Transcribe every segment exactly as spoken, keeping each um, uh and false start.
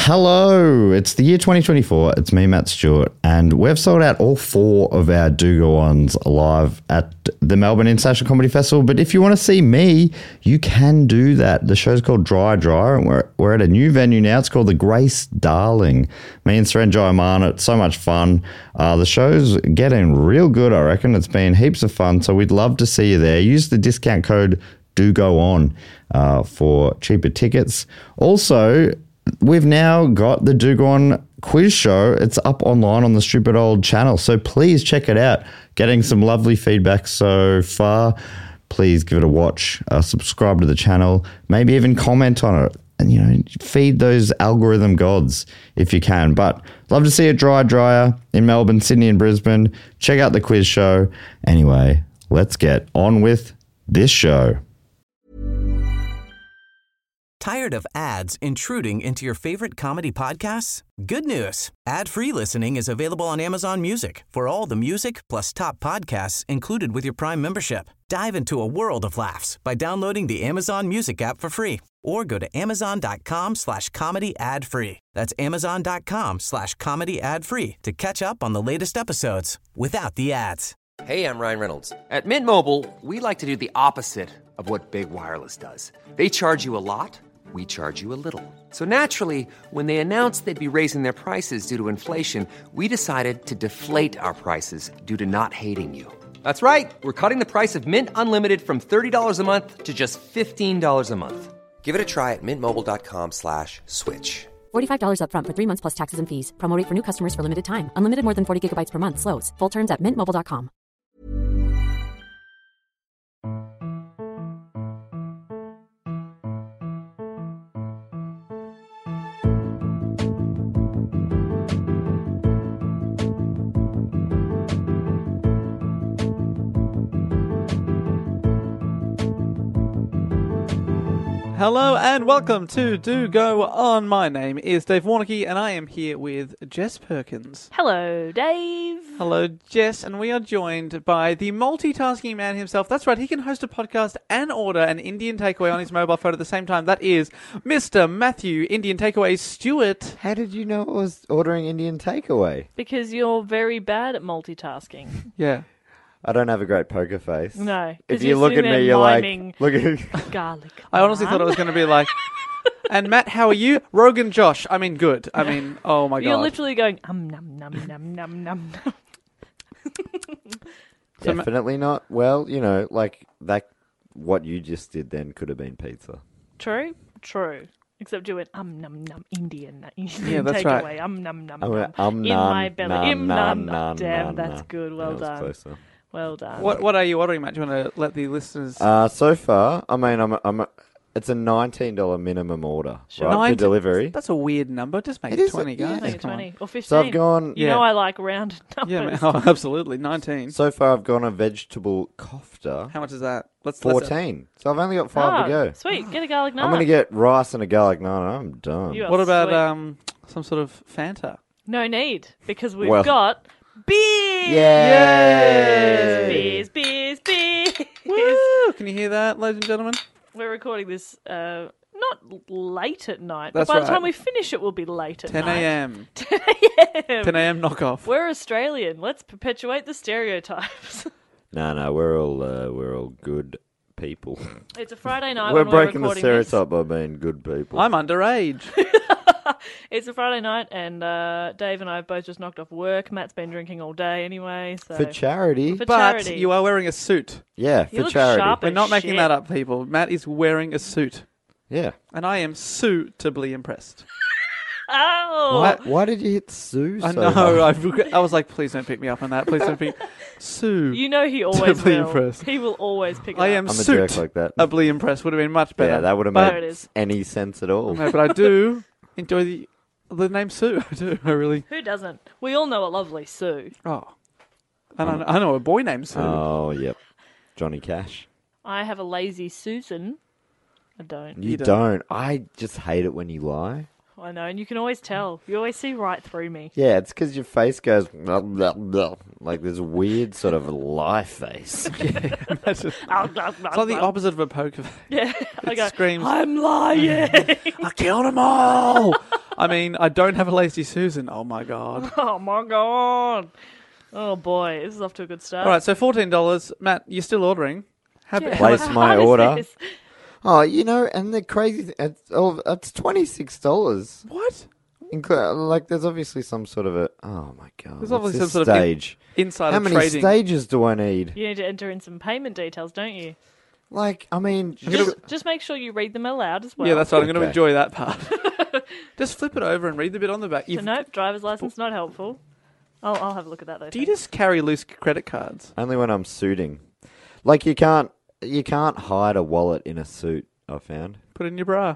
Hello, it's the year twenty twenty-four. It's me, Matt Stewart, and we've sold out all four of our Do Go Ons live at the Melbourne International Comedy Festival. But if you want to see me, you can do that. The show's called Dry Dry, and we're, we're at a new venue now. It's called the Grace Darling. Me and Surenjoy Aman, it's so much fun. Uh, the show's getting real good, I reckon. It's been heaps of fun, so we'd love to see you there. Use the discount code Do Go On uh, for cheaper tickets. Also, we've now got the Do Go On quiz show. It's up online on the Stupid Old channel, so please check it out. Getting some lovely feedback so far. Please give it a watch. Uh, subscribe to the channel. Maybe even comment on it. And, you know, feed those algorithm gods if you can. But love to see a Dry Dryer in Melbourne, Sydney and Brisbane. Check out the quiz show. Anyway, let's get on with this show. Tired of ads intruding into your favorite comedy podcasts? Good news. Ad-free listening is available on Amazon Music for all the music plus top podcasts included with your Prime membership. Dive into a world of laughs by downloading the Amazon Music app for free or go to amazon.com slash comedy ad free. That's amazon.com slash comedy ad free to catch up on the latest episodes without the ads. Hey, I'm Ryan Reynolds. At Mint Mobile, we like to do the opposite of what Big Wireless does. They charge you a lot. We charge you a little. So naturally, when they announced they'd be raising their prices due to inflation, we decided to deflate our prices due to not hating you. That's right. We're cutting the price of Mint Unlimited from thirty dollars a month to just fifteen dollars a month. Give it a try at mintmobile.com slash switch. forty-five dollars up front for three months plus taxes and fees. Promo rate for new customers for limited time. Unlimited more than forty gigabytes per month slows. Full terms at mint mobile dot com. Hello and welcome to Do Go On. My name is Dave Warnocky and I am here with Jess Perkins. Hello, Dave. Hello, Jess, and we are joined by the multitasking man himself. That's right, he can host a podcast and order an Indian takeaway on his mobile phone at the same time. That is Mister Matthew Indian Takeaway Stewart. How did you know it was ordering Indian takeaway? Because you're very bad at multitasking. Yeah. I don't have a great poker face. No. If you look at me, you're like, look at garlic. I honestly thought it was going to be like, and Matt, how are you? Rogan Josh. I mean, good. I mean, oh my God. You're literally going, um, num, num, num, num, num. So Definitely not. Well, you know, like that. What you just did then could have been pizza. True? True. Except do it, um, num, num, Indian. Indian Yeah, that's takeaway. right. Um, num, num, Oh, num. um, In num, my belly. num, Im, num, num. num, Damn, num, that's num. good. Well That was done. closer. Well done. What What are you ordering, Matt? Do you want to let the listeners... Uh, so far, I mean, I'm, a, I'm a, it's a nineteen dollars minimum order, Sure. right, for nineteen delivery. That's a weird number. Just make It it, is a- twenty, yeah. guys. Make it Come on. twenty or fifteen. So I've gone, You Yeah. know I like round numbers. Yeah, man. Oh, absolutely. nineteen. so far I've gone a vegetable kofta, How much is that? Let's let's- fourteen. So I've only got five Ah, to go. Sweet. Get a garlic naan. I'm going to get rice and a garlic naan. I'm done. You are What about sweet. um some sort of Fanta? No need, because we've Well- got beers. Yay! Beers, beers, beers. Woo! Can you hear that, ladies and gentlemen? We're recording this uh, not late at night. That's but by right. the time we finish it, will be late at ten night. a.m. ten a.m. ten a.m. knockoff. We're Australian. Let's perpetuate the stereotypes. No, no, we're all uh, we're all good people. It's a Friday night. we're when breaking we're the recording stereotype by being good people. I'm underage. This. It's a Friday night, and uh, Dave and I have both just knocked off work. Matt's been drinking all day anyway. So. For charity. For But charity. you are wearing a suit. Yeah, You for look charity. sharp. We're as not making shit. that up, people. Matt is wearing a suit. Yeah. And I am suitably impressed. Oh! Why, why did you hit Sue I so know. hard? I, regret- I was like, please don't pick me up on that. Please don't pick... Sue. You know he always Totally will. impressed. He will always pick it I up. am I'm a jerk like that. suitably impressed. Would have been much better. Yeah, that would have But- There made it is. any sense at all. No, but I do enjoy the the name Sue. I do. I really... Who doesn't? We all know a lovely Sue. Oh. And I know, I know a boy named Sue. Oh, yep. Johnny Cash. I have a lazy Susan. I don't. You, You don't. don't. I just hate it when you lie. I know, and you can always tell. You always see right through me. Yeah, it's because your face goes blah, blah, blah, like this weird sort of lie face. Imagine- It's It's like the opposite of a poker face. Yeah, I It go, screams. I'm lying. I killed them all. I mean, I don't have a Lazy Susan. Oh, my God. Oh, my God. Oh, boy. This is off to a good start. All right, so fourteen dollars. Matt, you're still ordering. How, Yeah. how Place much- my How is order. this? Oh, you know, and the crazy thing, it's, oh, it's twenty-six dollars. What? Inclu- like, there's obviously some sort of a... Oh, my God. There's what's obviously this some sort of in- stage? Insider How many trading. stages do I need? You need to enter in some payment details, don't you? Like, I mean... Just, just make sure you read them aloud as well. Yeah, that's right. I'm going to Okay. enjoy that part. Just flip it over and read the bit on the back. So You've- nope, driver's license not helpful. I'll, I'll have a look at that though. Do you thanks. just carry loose credit cards? Only when I'm suiting. Like, you can't... You can't hide a wallet in a suit, I found. Put it in your bra.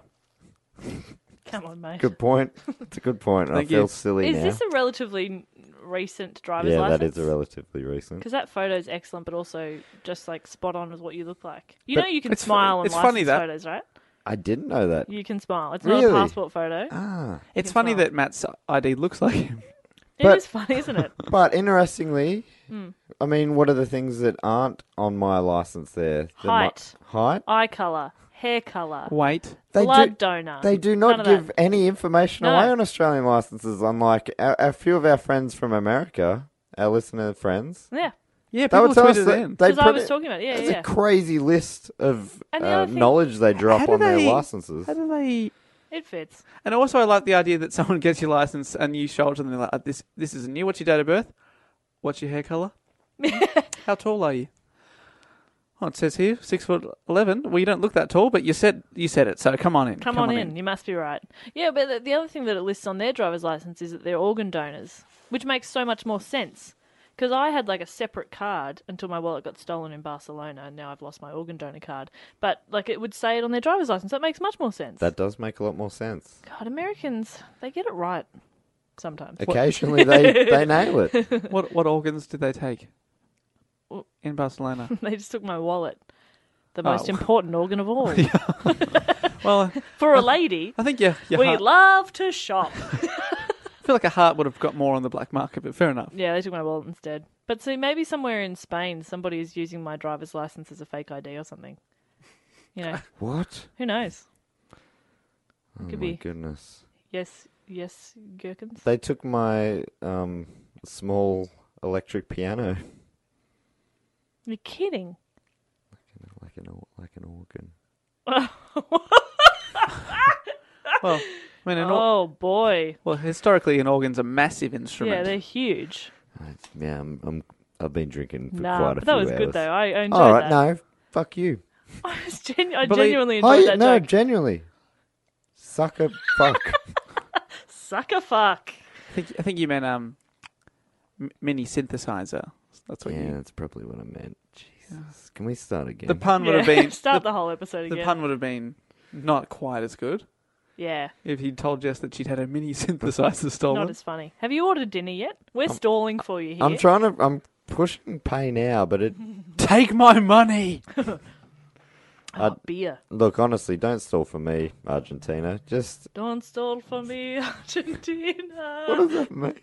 Come on, mate. Good point. It's a good point. I Thank feel you. silly Is now. this a relatively recent driver's yeah, license? that is a relatively recent. Because that photo's excellent, but also just like spot on with what you look like. You But know, you can it's fu- smile on it's license funny that- photos, right? I didn't know that. You can smile. It's not Really? a passport photo. Ah. It's can funny smile. that Matt's I D looks like him. It But- is funny, isn't it? But interestingly, Hmm. I mean, what are the things that aren't on my license there? The mi- Height. height? Eye colour, hair colour, Wait. They blood do, donor. They do None not of give that. any information No. away on Australian licenses, unlike a, a few of our friends from America, our listener friends. Yeah, Yeah, They people would tell us tweeted that in. they because I put was it- talking about it. Yeah, It's yeah. a crazy list of And the uh, other thing- knowledge they drop How do on their they- licenses. How do they... It fits. And also, I like the idea that someone gets your license and you show it to them. They're like, "Uh, "This, this isn't you. What's your date of birth? What's your hair color? How tall are you?" Oh, it says here six foot eleven. Well, you don't look that tall, but you said you said it. So come on in. Come, on, in. You must be right. Yeah, but the, the other thing that it lists on their driver's license is that they're organ donors, which makes so much more sense. Because I had like a separate card until my wallet got stolen in Barcelona, and now I've lost my organ donor card. But like it would say it on their driver's license. That makes much more sense. That does make a lot more sense. God, Americans, they get it right sometimes. Occasionally, they, they nail it. What what organs did they take Well- in Barcelona? They just took my wallet, the most Oh. important organ of all. Well, For a lady, I think yeah, your we heart, love to shop. I feel like a heart would have got more on the black market, but fair enough. Yeah, they took my wallet instead. But see, maybe somewhere in Spain, somebody is using my driver's license as a fake I D or something. You know, What? who knows? Oh Could my be. goodness. Yes, yes, gherkins. They took my um, small electric piano, You're kidding. like an or- like an organ. Well, I mean, an or- Oh boy. well, historically, an organ's a massive instrument. Yeah, they're huge. I- Yeah, I'm, I'm I've been drinking for Nah, quite a but few that was hours. good though. I, I enjoyed All right, that. no, fuck you. I, was genu- I Believe- genuinely Oh, enjoyed yeah, that no, joke. genuinely. Sucker fuck. Sucker fuck. I think I think you meant um, m- mini synthesizer. That's what Yeah, you. that's probably what I meant. Jesus. Can we start again? The pun would have Yeah, been Start the, the, whole episode the again. pun would have been not quite as good Yeah, if he'd told Jess that she'd had a mini synthesizer stolen. not as funny. Have you ordered dinner yet? We're stalling for you here. I'm trying to. I'm pushing pay now, but it. Take my money. oh, beer. Look, honestly, don't stall for me, Argentina. Just Don't stall for me, Argentina. what does that mean?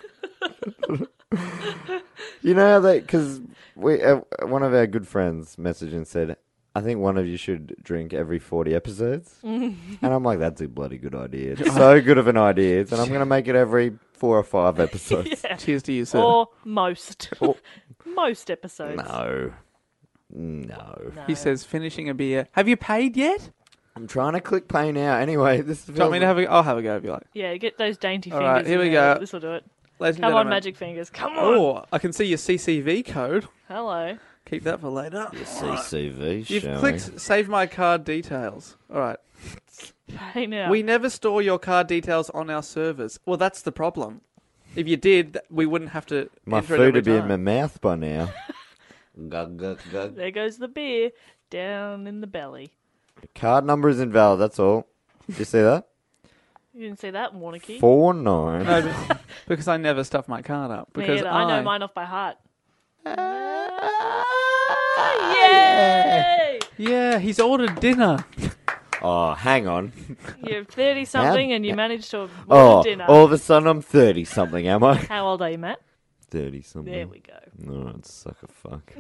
You know that because we uh, one of our good friends messaged and said, "I think one of you should drink every forty episodes," and I'm like, "That's a bloody good idea. It's so good of an idea, and I'm going to make it every four or five episodes." Yeah. Cheers to you, sir. Or most. Oh. most episodes. No, no. No. He says, finishing a beer. Have you paid yet? I'm trying to click pay now. Anyway, this Do you want me to have a? I'll have a go if you like. Yeah, get those dainty All fingers. right, here in we there. go. This will do it. Ladies and Come on, gentlemen. magic fingers. Come on. Oh, I can see your C C V code. Hello. Keep that for later. C C V You've showing. clicked save my card details. All right. Hey now. We never store your card details on our servers. Well, that's the problem. If you did, th- we wouldn't have to. My enter it food every would be in time. my mouth by now. Gug, gug, gug. There goes the beer down in the belly. Card number is invalid. That's all. Did you see that? You didn't see that, Warnicky? Four nine. No, but- because I never stuff my card up. Me Because either. I, I know mine off by heart. Yay! Yeah, he's ordered dinner. Oh, hang on. You're thirty something and you Yeah. managed to order Oh, dinner. all of a sudden I'm thirty something, am I? How old are you, Matt? Thirty something. There we go. Alright, sucker fuck.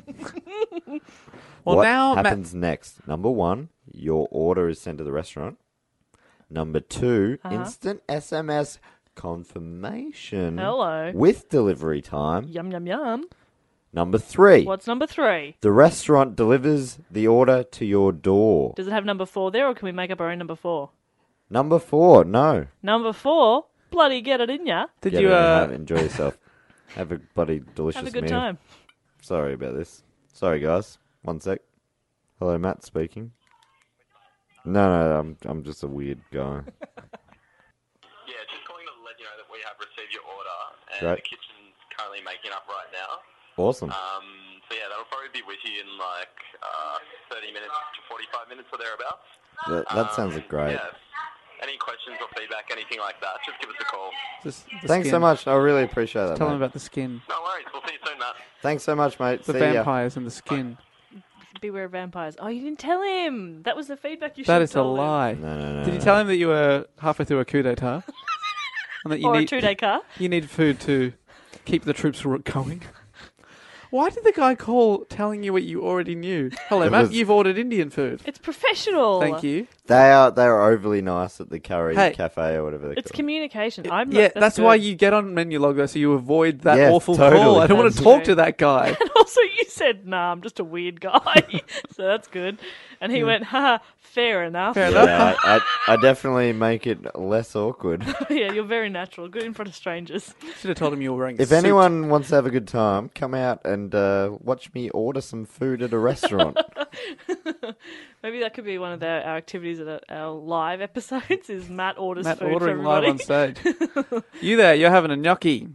Well, what now Matt- happens next? Number one, your order is sent to the restaurant. Number two, Uh-huh. instant S M S confirmation. Hello. With delivery time. Yum, yum, yum. Number three, What's number three? the restaurant delivers the order to your door. Does it have number four there, or can we make up our own number four? Number four, no. Number four, bloody get it in ya. Did Get you? in and Uh, have it, enjoy yourself. Have a bloody delicious Have a good meal. time. Sorry about this. Sorry, guys. One sec. Hello, Matt speaking. No, no, I'm I'm just a weird guy. Yeah, just calling to let you know that we have received your order and Great. the kitchen's currently making up right now. Awesome. Um, so yeah, that'll probably be with you in like uh, thirty minutes to forty-five minutes or thereabouts. That, that sounds Um, great. Yeah. Any questions or feedback, anything like that, just give us a call. just the Thanks so skin. much. I really appreciate that. Tell them mate. about the skin. No worries. We'll see you soon, Matt. Thanks so much, mate. The See ya. vampires and the skin. Beware of vampires. Oh, you didn't tell him. That was the feedback you should That have is a told him. lie. No, no, no. Did you no. tell him that you were halfway through a coup d'etat? And that you Or a need two-day car. you need food to keep the troops ro- going? Why did the guy call telling you what you already knew? Hello, It Matt. was- You've ordered Indian food. It's professional. Thank you. They are they are overly nice at the curry Hey. cafe or whatever they It's call it. communication. I'm yeah, not, that's, good. why you get on menu log though, so you avoid that Yes, awful totally. call. I don't want to That's talk true. to that guy. And also, you said, "Nah, I'm just a weird guy," so that's good. And he went, "Ha, fair enough." Fair enough. Yeah, I, I, I definitely make it less awkward. Yeah, you're very natural. Good in front of strangers. Should have told him you were wearing a If suit. anyone wants to have a good time, come out and uh, watch me order some food at a restaurant. Maybe that could be one of the, our activities at a- our live episodes. Is Matt orders Matt food for ordering live everybody? on stage. You there? You're having a gnocchi.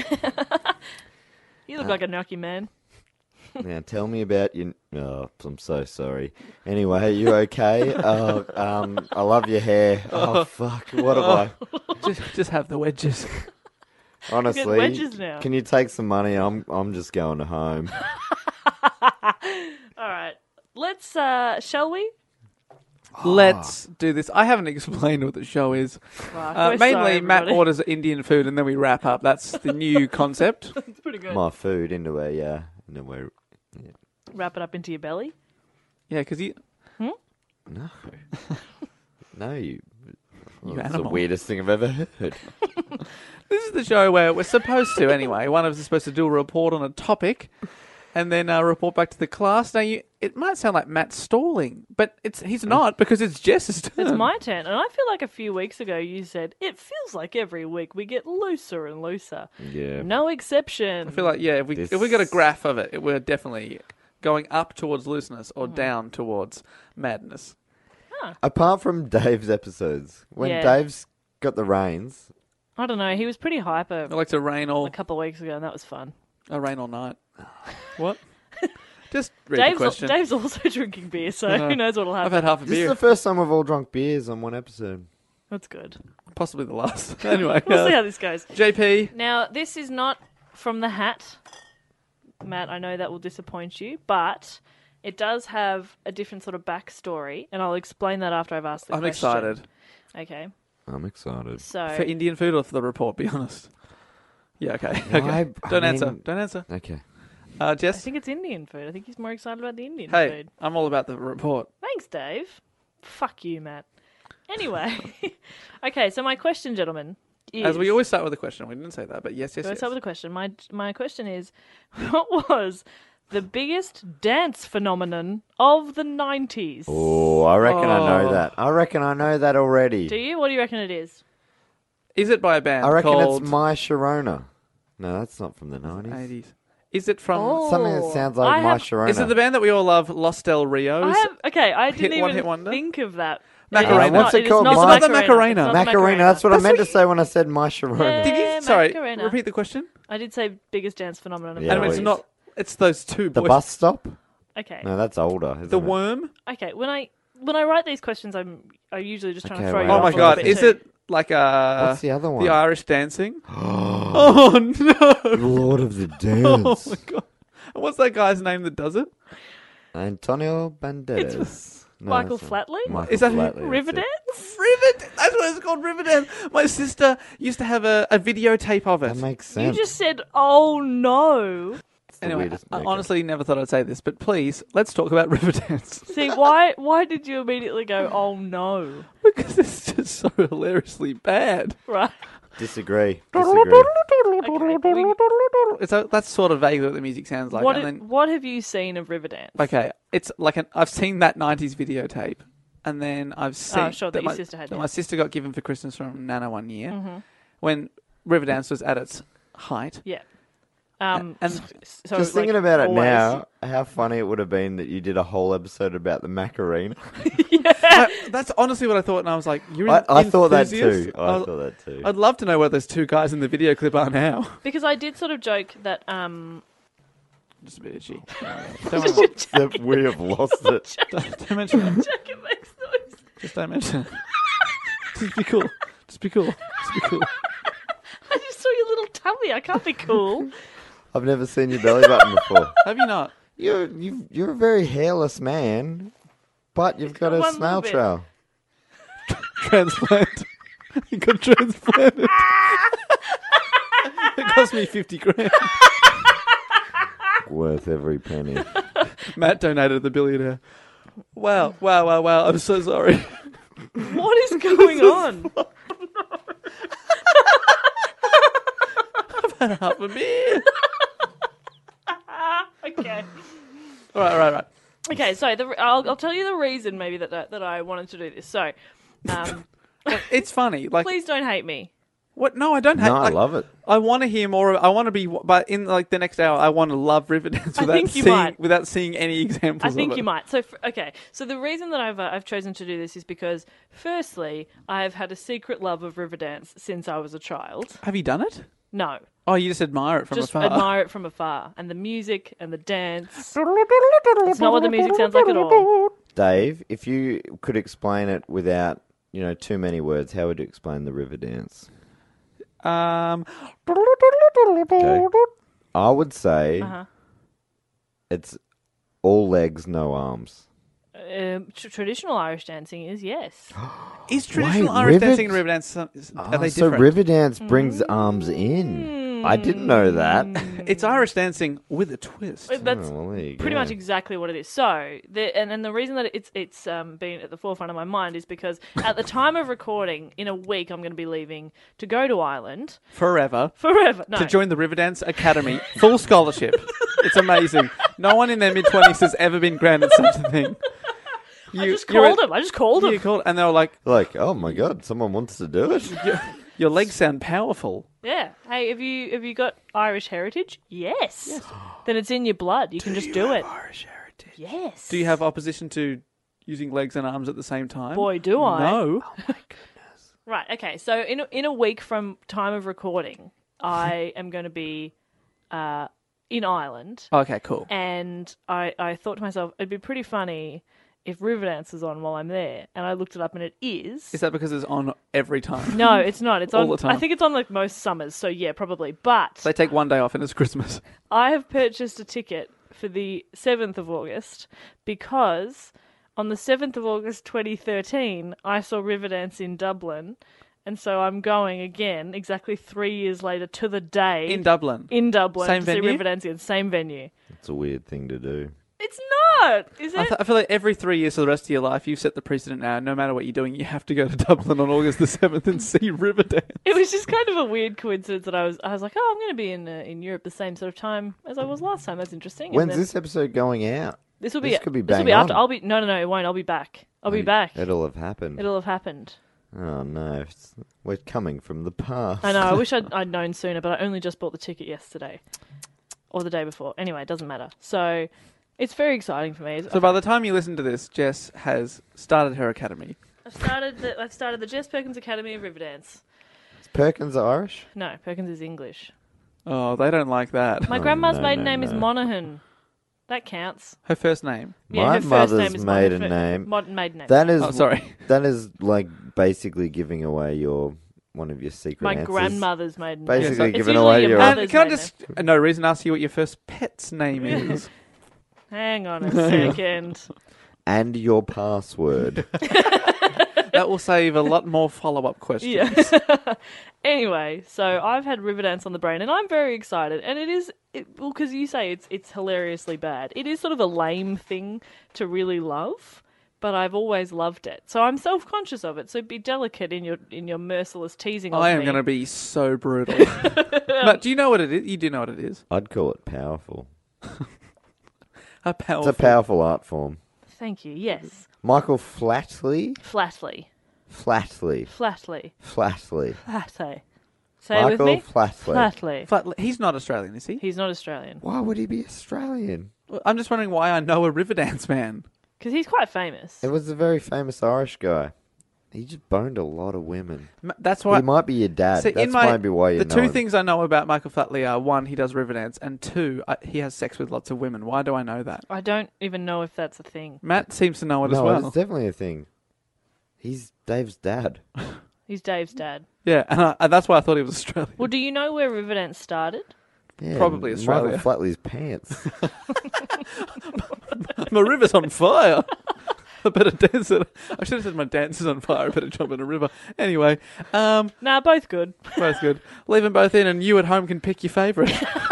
You look like a gnocchi man. Now tell me about your. Oh, I'm so sorry. Anyway, you okay? Oh, um, I love your hair. Oh fuck! What have I? just, just have the wedges. Honestly, wedges now. can you take some money? I'm I'm just going to home. All right, let's. Uh, shall we? Let's do this. I haven't explained what the show is. Fuck, Uh, we're mainly, sorry, Matt everybody. orders Indian food and then we wrap up. That's the new concept. It's pretty good. My food into a yeah, into a Wrap it up into your belly. Yeah, because you. no, no. You. You Well, that's the animal. weirdest thing I've ever heard. This is the show where we're supposed to, anyway. One of us is supposed to do a report on a topic, and then uh, report back to the class. Now, you, it might sound like Matt's stalling, but it's he's not because it's Jess's turn. It's my turn, and I feel like a few weeks ago you said it feels like every week we get looser and looser. Yeah. No exception. I feel like yeah, if we This- if we got a graph of it, we're definitely going up towards looseness or Mm. down towards madness. Apart from Dave's episodes, when Yeah. Dave's got the reins, I don't know. He was pretty hyper I like to rain all a couple of weeks ago, and that was fun. uh, rain all night. What? Just read the Dave's, question. Dave's also drinking beer, so I know. who knows what'll I've happen. had half a this is beer, the first time we've all drunk beers on one episode. That's good. possibly the last. Anyway, We'll uh, see how this goes. J P. Now, this is not from the hat. Matt, I know that will disappoint you, but it does have a different sort of backstory, and I'll explain that after I've asked the I'm question. excited Okay. I'm excited. So, for Indian food or for the report. Be honest. Yeah. Okay. Okay. I- Don't I answer. mean- Don't answer. Okay. Uh, I Jess. think it's Indian food. I think he's more excited about the Indian Hey, food. I'm all about the report. Thanks, Dave. Fuck you, Matt. Anyway. Okay, so my question, gentlemen, is... As we always start with a question. We didn't say that, but yes, yes, Let's yes. start with a question. My my question is, what was the biggest dance phenomenon of the nineties? Oh, I reckon I know Oh. that. I reckon I know that already. Do you? What do you reckon it is? Is it by a band I reckon called it's My Sharona. No, that's not from the nineties. eighties? Is it from? Oh. Something that sounds like I My have- Sharona. Is it the band that we all love, Los Del Rios? I have, okay, I Hit- didn't one even hit wonder? think of that. Macarena. It is What's not- it is called? not It's the not the Macarena. Macarena. It's not the Macarena. That's what That's I meant what to say when I said My Sharona. Yeah. Did you? Sorry, Macarena. repeat the question. I did say biggest dance phenomenon of Yeah, the and it's please. nineties. not. It's those two The boys. bus stop? Okay. No, that's older. Isn't The it? worm. Okay. When I when I write these questions, I'm I usually just trying Okay, to throw wait. you Oh off my a little god! bit Is too. it like uh What's the other one? the Irish dancing? oh no! Lord of the Oh Dance. my god! And what's that guy's name that does it? Antonio Banderas. No, Michael that's not- Flatley? Michael Is that who- Flatley, that's Riverdance? it. Riverdance. That's what it's called. Riverdance. My sister used to have a, a videotape of it. That makes You sense. just said, "Oh no." It's the Anyway, weirdest I makeup. honestly never thought I'd say this, but please, let's talk about Riverdance. See, why why did you immediately go, oh no? Because it's just so hilariously bad. Right. Disagree. Disagree. Okay, we- It's a, that's sort of vaguely what the music sounds like. what, and ha- then, what have you seen of Riverdance? okay, it's like an, I've seen that nineties videotape, and then I've seen Oh, sure, that your my, sister had, that yeah. my sister got given for Christmas from Nana one year when Riverdance was at its height. Yeah. Um, And- so Just like, thinking about it always- now, how funny it would have been that you did a whole episode about the Macarena. I, that's honestly what I thought, and I was like, "You're I, an I thought that enthusiast? too. I was- thought that too. I'd love to know where those two guys in the video clip are now. Because I did sort of joke that um, Just a bit itchy. Don't, worry. That we have lost it. don't, don't mention it. Jacket makes noise. Just don't mention it. Just be cool. Just be cool. Just be cool. I just saw your little tummy. I can't be cool. I've never seen your belly button before. Have you not? You're you you're a very hairless man, but you've got got a one snail little bit. trail. Transplant. You got transplanted. It cost me fifty grand. Worth every penny. Matt donated the billionaire. Wow, wow, wow, wow. I'm so sorry. What is going on? Half a beer. Okay. All right, all right, right. Okay, so the, I'll, I'll tell you the reason maybe that I, that I wanted to do this. So, um, It's funny. Like, please don't hate me. what? No, I don't have. No, I like, love it. I want to hear more. Of, I want to be, but in like the next hour, I want to love Riverdance I without think you seeing might. without seeing any examples. I think of it. you might. So, for, okay. So the reason that I've uh, I've chosen to do this is because, firstly, I have had a secret love of Riverdance since I was a child. Have you done it? No, Oh, you just admire it from just afar. admire it from afar, and the music and the dance. It's not what the music sounds like at all. Dave, if you could explain it without, you know, too many words, how would you explain the river dance? Um, Okay. I would say Uh-huh. it's all legs, no arms. Um, tr- traditional Irish dancing is yes. is traditional Wait, Irish Rivet- dancing and Riverdance some- is- are Ah, they so different? river dance brings arms in. I didn't know that. It's Irish dancing with a twist. That's Oh, well, there you pretty go. much exactly what it is. So, the, and, and the reason that it's it's um, been at the forefront of my mind is because at the time of recording, in a week, I'm going to be leaving to go to Ireland Forever. forever. No, To join the Riverdance Academy. Full scholarship. It's amazing. No one in their mid-twenties has ever been granted such a thing. You, I just you're called at- him. I just called You him. called, and they were like, Like, oh my god, someone wants to do it. your, your legs sound powerful. Yeah. Hey, have you have you got Irish heritage? Yes. Then it's in your blood. You can just do it. Irish heritage. Yes. Do you have opposition to using legs and arms at the same time? Boy, do I. No. Right. Okay. So in a, in a week from time of recording, I am going to be uh, in Ireland, Okay, cool. and I I thought to myself it'd be pretty funny if Riverdance is on while I'm there, and I looked it up, and it is. Is that because it's on every time? No, it's not. It's All on. the time. I think it's on like most summers. So yeah, probably. But They take one day off and it's Christmas. I have purchased a ticket for the seventh of August because on the seventh of August twenty thirteen, I saw Riverdance in Dublin, and so I'm going again exactly three years later to the day In Dublin. in Dublin Same to venue? see Riverdance again. Same venue. It's a weird thing to do. It's not, is it? I, th- I feel like every three years for the rest of your life, you've set the precedent now. No matter what you're doing, you have to go to Dublin on August the seventh and see Riverdance. It was just kind of a weird coincidence that I was. I was like, oh, I'm going to be in uh, in Europe the same sort of time as I was last time. That's interesting. And When's then- this episode going out? This will be. this could be this will bang be after. on. I'll be. No, no, no. It won't. I'll be back. I'll be back. It'll have happened. It'll have happened. Oh no, it's, we're coming from the past. I know. I wish I'd, I'd known sooner, but I only just bought the ticket yesterday or the day before. Anyway, it doesn't matter. So it's very exciting for me. So by the time you listen to this, Jess has started her academy. I've started. The, I've started the Jess Perkins Academy of Riverdance. Is Perkins Irish? No, Perkins is English. Oh, they don't like that. My Oh, grandma's no, maiden no, name is no. Monaghan. That counts. Her first name. Yeah, My her first mother's name is my maiden fir- name. Mod- maiden name. That is. Oh, sorry. That is like basically giving away your one of your secret my answers. grandmother's maiden Basically name. It's giving usually away your your- And mother's can I maiden just, uh, no reason, ask you what your first pet's name is? name. Hang on a second. And your password. That will save a lot more follow-up questions. Yeah. Anyway, so I've had Riverdance on the brain, and I'm very excited. And it is it, well, because you say it's it's hilariously bad. It is sort of a lame thing to really love, but I've always loved it. So I'm self-conscious of it. So be delicate in your in your merciless teasing of I am me. going to be so brutal. But do you know what it is? You do know what it is. I'd call it powerful. A powerful. It's a powerful art form. Thank you. Yes. Michael Flatley? Flatly. Flatley. Flatly. Flatley. Flatly. Say it with Michael me. Flatley. Flatly. Flat- he's not Australian, is he? He's not Australian. Why would he be Australian? I'm just wondering why I know a Riverdance man. Because he's quite famous. It was a very famous Irish guy. He just boned a lot of women. M- That's why. He might be your dad. See, That's in my, maybe why you the know two him. things I know about Michael Flatley are, one, he does Riverdance, and two, I, he has sex with lots of women. Why do I know that? I don't even know if that's a thing. Matt seems to know it no, as well. it's definitely a thing. He's Dave's dad. He's Dave's dad. Yeah, and, I, and that's why I thought he was Australian. Well, do you know where Riverdance started? Yeah, Probably Australia. Michael Flatley's pants. My river's on fire. I better dance it. I should have said my dance is on fire. I better jump in a river. Anyway, um, Nah, both good. both good. Leave them both in, and you at home can pick your favourite.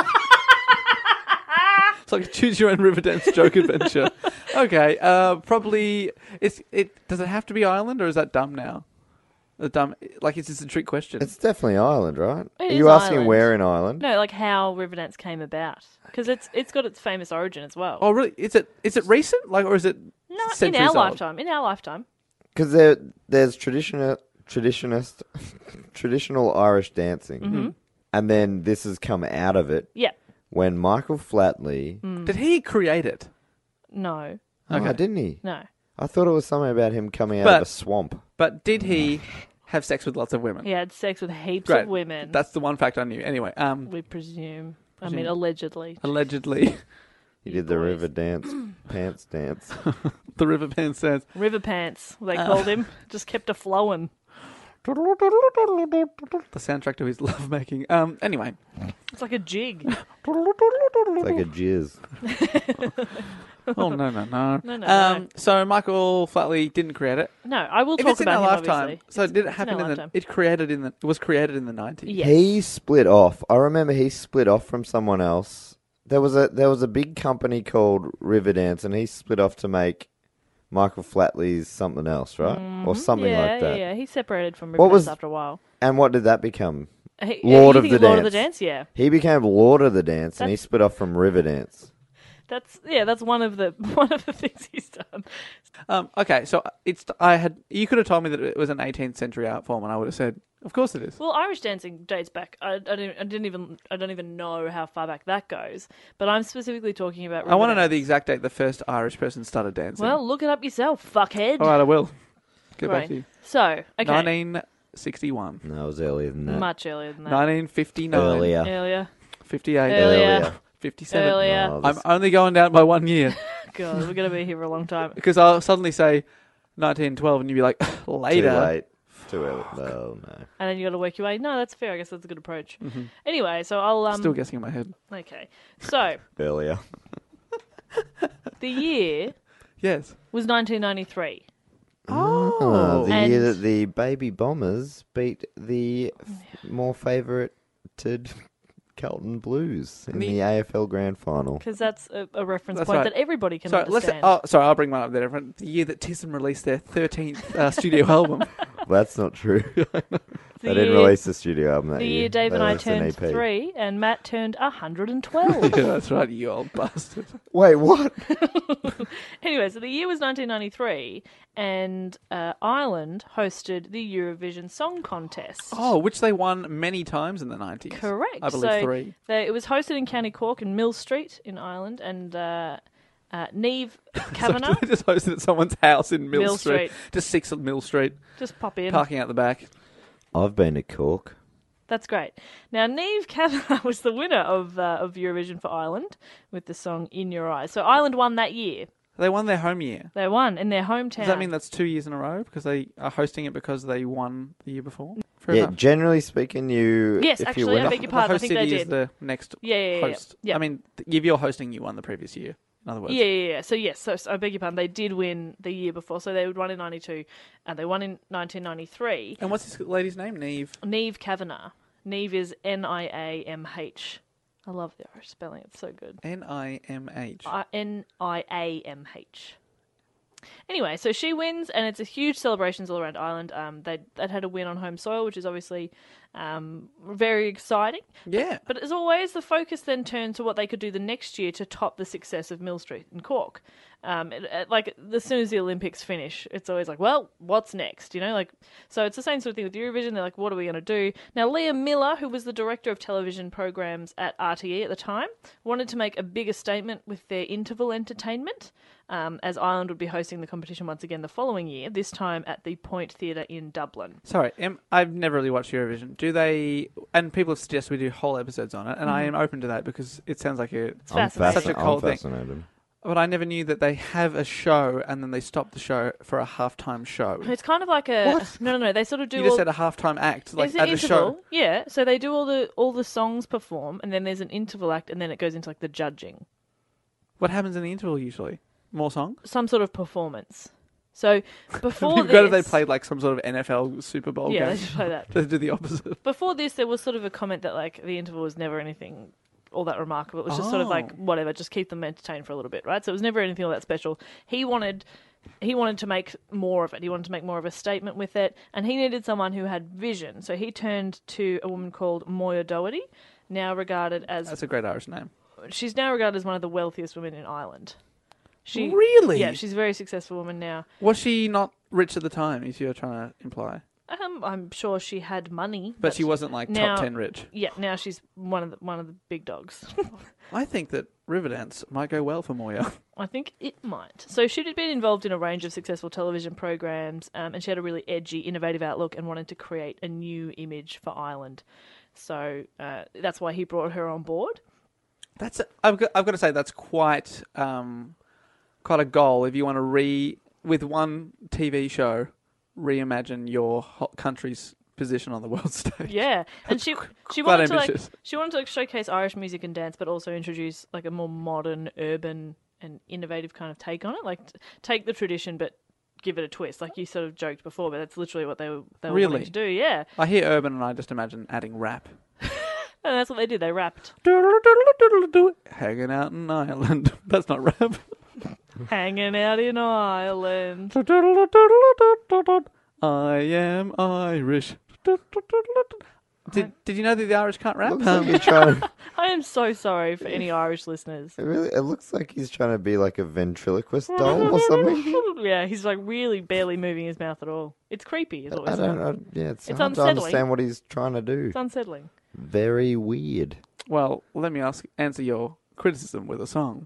It's like a choose your own Riverdance joke adventure. Okay, uh, probably. It's it. Does it have to be Ireland, or is that dumb now? A dumb, like it's just a trick question. It's definitely Ireland, right? It Are is you asking Ireland. where in Ireland? No, like how Riverdance came about. Because it's it's got its famous origin as well. Oh, really? Is it is it recent? Like, or is it no, in centuries our old? lifetime. In our lifetime. Because there, there's traditional, traditionist, traditional Irish dancing, Mm-hmm. and then this has come out of it Yeah. when Michael Flatley. Mm. Did he create it? No. Oh, didn't he? No. I thought it was something about him coming out But- of a swamp. But did he have sex with lots of women? He had sex with heaps Great. of women. That's the one fact I knew. Anyway, um, we presume. I Presume. mean, allegedly. allegedly, He You did the boys. river dance, pants dance. the river pants dance. River pants, they Uh. called him. Just kept a flowing. The soundtrack to his lovemaking. Um. Anyway, It's like a jig. It's like a jizz. oh no no no. No, no, um. no. So Michael Flatley didn't create it. No, I will If talk it's in about our him, lifetime, obviously. so It's- did it it's in happen our in the? lifetime. It created in the. It was created in the nineties. Yes. He split off. I remember he split off from someone else. There was a there was a big company called Riverdance, and he split off to make Michael Flatley's something else, right, or something yeah, like that. Yeah, yeah, he separated from What Riverdance was- after a while. And what did that become? He, Lord you of think the it's Lord of the Dance. Dance, yeah. He became Lord of the Dance, and he That's- split off from Riverdance. That's yeah, that's one of the one of the things he's done. Um. Okay. So it's. I had. You could have told me that it was an eighteenth century art form, and I would have said, "Of course it is." Well, Irish dancing dates back. I, I, didn't, I didn't even I don't even know how far back that goes. But I'm specifically talking about. I want to know Riverdance. the exact date the first Irish person started dancing. Well, look it up yourself, fuckhead. all right, I will. Get back Right. to you. So, okay, nineteen sixty-one. No, it was earlier than that. much earlier than that. nineteen fifty-nine. Earlier. Earlier, fifty-eight. Earlier. fifty-seven. earlier. Oh, I'm this- only going down by one year God, we're gonna be here for a long time. because I'll suddenly say nineteen twelve and you'll be like, too later. late. Too early. Oh no. And then you got to work your way. No, that's fair. I guess that's a good approach. Anyway, so I'll um. Still guessing in my head. Okay, so Earlier. the year Yes. was nineteen ninety-three. Oh, the And- year that the Baby Bombers beat the f- more favoured Carlton Blues in The- the A F L Grand Final. Because that's a, a reference That's point right. that everybody can So let's. understand. Oh, sorry. I'll bring one up there. The year that Tism released their thirteenth uh, studio album. That's not true. The They didn't year- release the studio album that The year. year Dave They and I released an turned E P. three, and Matt turned one hundred twelve. Yeah, that's right. You old bastard. Wait, what? Anyway, so the year was nineteen ninety-three, and uh, Ireland hosted the Eurovision Song Contest. Oh, which they won many times in the nineties. Correct. I believe so three. They, it was hosted in County Cork in Mill Street in Ireland, and uh, uh, Neve Kavanagh. So they just hosted at someone's house in Mill, Mill Street. Street. Just six at Mill Street, Just pop in. parking out the back. I've been to Cork. That's great. Now, Neve Kavanagh was the winner of uh, of Eurovision for Ireland with the song "In Your Eyes." So Ireland won that year. They won their home year. They won in their hometown. Does that mean that's two years in a row because they are hosting it because they won the year before? Fair Yeah, enough. generally speaking, you. Yes, if actually, you win I a- beg your The pardon. I host think they city is did. the next Yeah, yeah, yeah, host. yeah. I mean, th- if you're hosting, you won the previous year. In other words, Yeah, yeah, yeah. So yes, so, so I beg your pardon. They did win the year before, so they would won in ninety-two, and they won in nineteen ninety-three. And what's this lady's name? Neve. Neve Kavanagh. Neve is N I A M H. I love the Irish spelling. It's so good. N I M H. I- N I A M H. Anyway, so she wins, and it's a huge celebrations all around Ireland. Um, they they'd had a win on home soil, which is obviously um, very exciting. Yeah. But as always, the focus then turned to what they could do the next year to top the success of Mill Street in Cork. Um, it, it, like as soon as the Olympics finish, it's always like, well, what's next? You know, like so it's the same sort of thing with Eurovision. They're like, what are we going to do now? Leah Miller, who was the director of television programs at R T E at the time, wanted to make a bigger statement with their interval entertainment. Um, as Ireland would be hosting the competition once again the following year, this time at the Point Theatre in Dublin. Sorry, um, I've never really watched Eurovision. Do they? And people have suggested we do whole episodes on it, and I am open to that because it sounds like a, It's I'm fascinating. such a fascin- cold I'm thing. fascinated. But I never knew that they have a show and then they stop the show for a halftime show. It's kind of like a What? no, no, no. They sort of do. You just all, said a halftime act, like there's an at a interval, show. yeah. So they do all the all the songs perform, and then there's an interval act, and then it goes into like the judging, What happens in the interval usually? More songs? some sort of performance. So before You've this, got to they play like some sort of N F L Super Bowl yeah, they game. should play that. They do the opposite. Before this, there was sort of a comment that like the interval was never anything all that remarkable. It was just sort of like Oh. whatever, just keep them entertained for a little bit, right? So it was never anything all that special. He wanted he wanted to make more of it. He wanted to make more of a statement with it, and he needed someone who had vision. So he turned to a woman called Moya Doherty, now regarded as That's a great Irish name. she's now regarded as one of the wealthiest women in Ireland. She Really? Yeah, she's a very successful woman now. Was she not rich at the time, as you're trying to imply? Um, I'm sure she had money, But she wasn't like now- top ten rich. Yeah, now she's one of the one of the big dogs. I think that Riverdance might go well for Moya. I think it might. So she'd been involved in a range of successful television programs, um, and she had a really edgy, innovative outlook and wanted to create a new image for Ireland. So uh, that's why he brought her on board. That's I've got, I've got to say that's quite um, quite a goal if you want to re with one T V show reimagine your ho- country's position on the world stage. Yeah, and she she quite wanted to like ambitious. she wanted to like, showcase Irish music and dance, but also introduce like a more modern, urban, and innovative kind of take on it. Like t- take the tradition, but give it a twist. Like you sort of joked before, but that's literally what they were they were Really? wanting to do. Yeah, I hear urban and I just imagine adding rap. and that's what they did. They rapped, Hanging out in Ireland. That's not rap. hanging out in Ireland. I am Irish. Did Did you know that the Irish can't rap? Looks like you're trying to, I am so sorry for any Irish listeners. it really, it looks like he's trying to be like a ventriloquist doll or something. Yeah, he's like really barely moving his mouth at all. It's creepy, is what I we're don't saying. know. Yeah, it's, It's hard to unsettling. understand what he's trying to do. It's unsettling. Very weird. Well, let me ask answer your criticism with a song.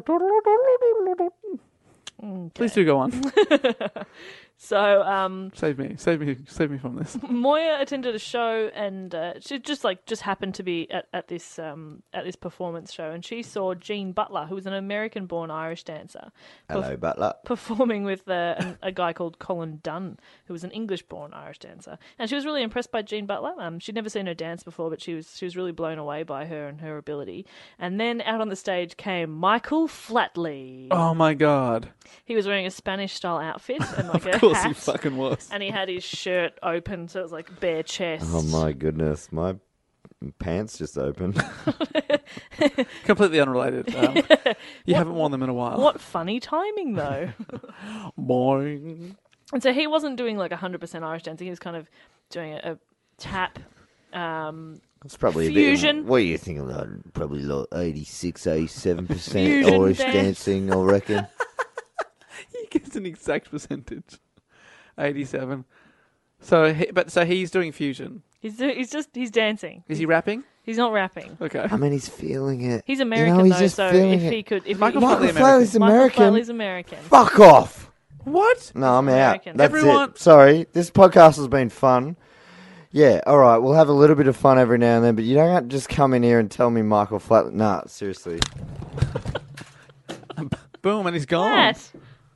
Please do go on. So, um, Save me, save me, save me from this. Moya attended a show, and uh, she just like just happened to be at, at this um, at this performance show, and she saw Jean Butler, who was an American-born Irish dancer, Hello, Butler. performing with uh, an, a guy called Colin Dunn, who was an English-born Irish dancer, and she was really impressed by Jean Butler. Um, she'd never seen her dance before, but she was she was really blown away by her and her ability. And then out on the stage came Michael Flatley. Oh my god! He was wearing a Spanish-style outfit and like a Of course hat. he fucking was. And he had his shirt open, so it was like bare chest. Oh my goodness, my pants just opened. Completely unrelated. Um, you haven't worn them in a while. What funny timing, though. Boing. And so he wasn't doing like one hundred percent Irish dancing. He was kind of doing a, a tap. Um, It's probably Fusion. a bit. What do you think of that? Probably like eighty-six, eighty-seven percent Fusion Irish dance. dancing, I reckon. He gives an exact percentage. eighty-seven. So, he, but so he's doing fusion. he's do, he's just he's dancing. Is he rapping? He's not rapping. Okay. I mean, he's feeling it. He's You American know, he's though, just so feeling if it. he could, if Michael he, Flatley Michael American. Flatley's Michael American. Flatley's American. Fuck off. What? No, I'm out. American. That's Everyone- it. Sorry, this podcast has been fun. Yeah, all right, we'll have a little bit of fun every now and then, but you don't have to just come in here and tell me Michael Flatley. Nah, seriously. Boom, and he's gone. Matt,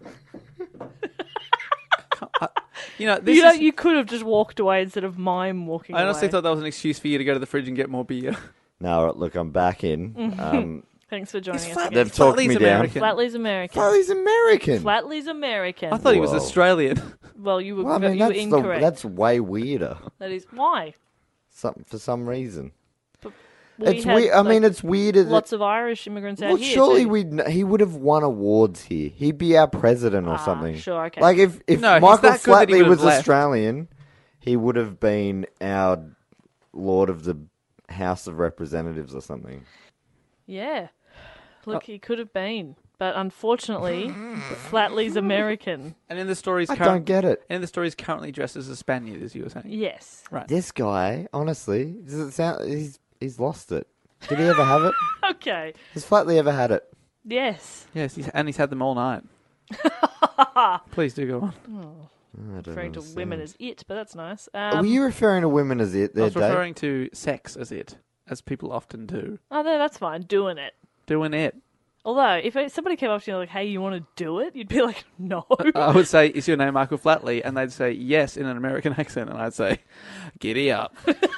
You know, this you know, is, you could have just walked away instead of mime walking I honestly away. thought that was an excuse for you to go to the fridge and get more beer. No, all right, look, I'm back in. Um, Thanks for joining He's us. flat- again. they've talked Flatley's me down. American. Flatley's American. Flatley's American. Flatley's American. I thought he was Whoa. Australian. Well, you were, Well, I mean, you were that's, the, incorrect. that's way weirder. That is why. Some, for some reason. We it's had, weird. I like, mean, it's weird. that- lots of Irish immigrants out Well, here. surely too. we'd he would have won awards here. He'd be our president or Ah, something. sure, okay. Like if if No, he's Michael that good that he Flatley would have was left. Australian, he would have been our Lord of the House of Representatives or something. Yeah. Look, he could have been. But unfortunately, Flatley's American. And in the stories, I cur- don't get it. And in the stories, currently dressed as a Spaniard, as you were saying. Yes. Right. This guy, honestly, does it sound he's he's lost it? Did he ever have it? Okay. Has Flatley ever had it? Yes. Yes, he's, and he's had them all night. Please do go on. I don't Referring to understand. women as it, but that's nice. Were Um, you referring to women as it I there, was Dave? referring to sex as it, as people often do. oh, no, that's fine. Doing it. Doing it. Although, if it- somebody came up to you like, hey, you want to do it? You'd be like, no. I would say, is your name Michael Flatley? And they'd say, yes, in an American accent. And I'd say, giddy up.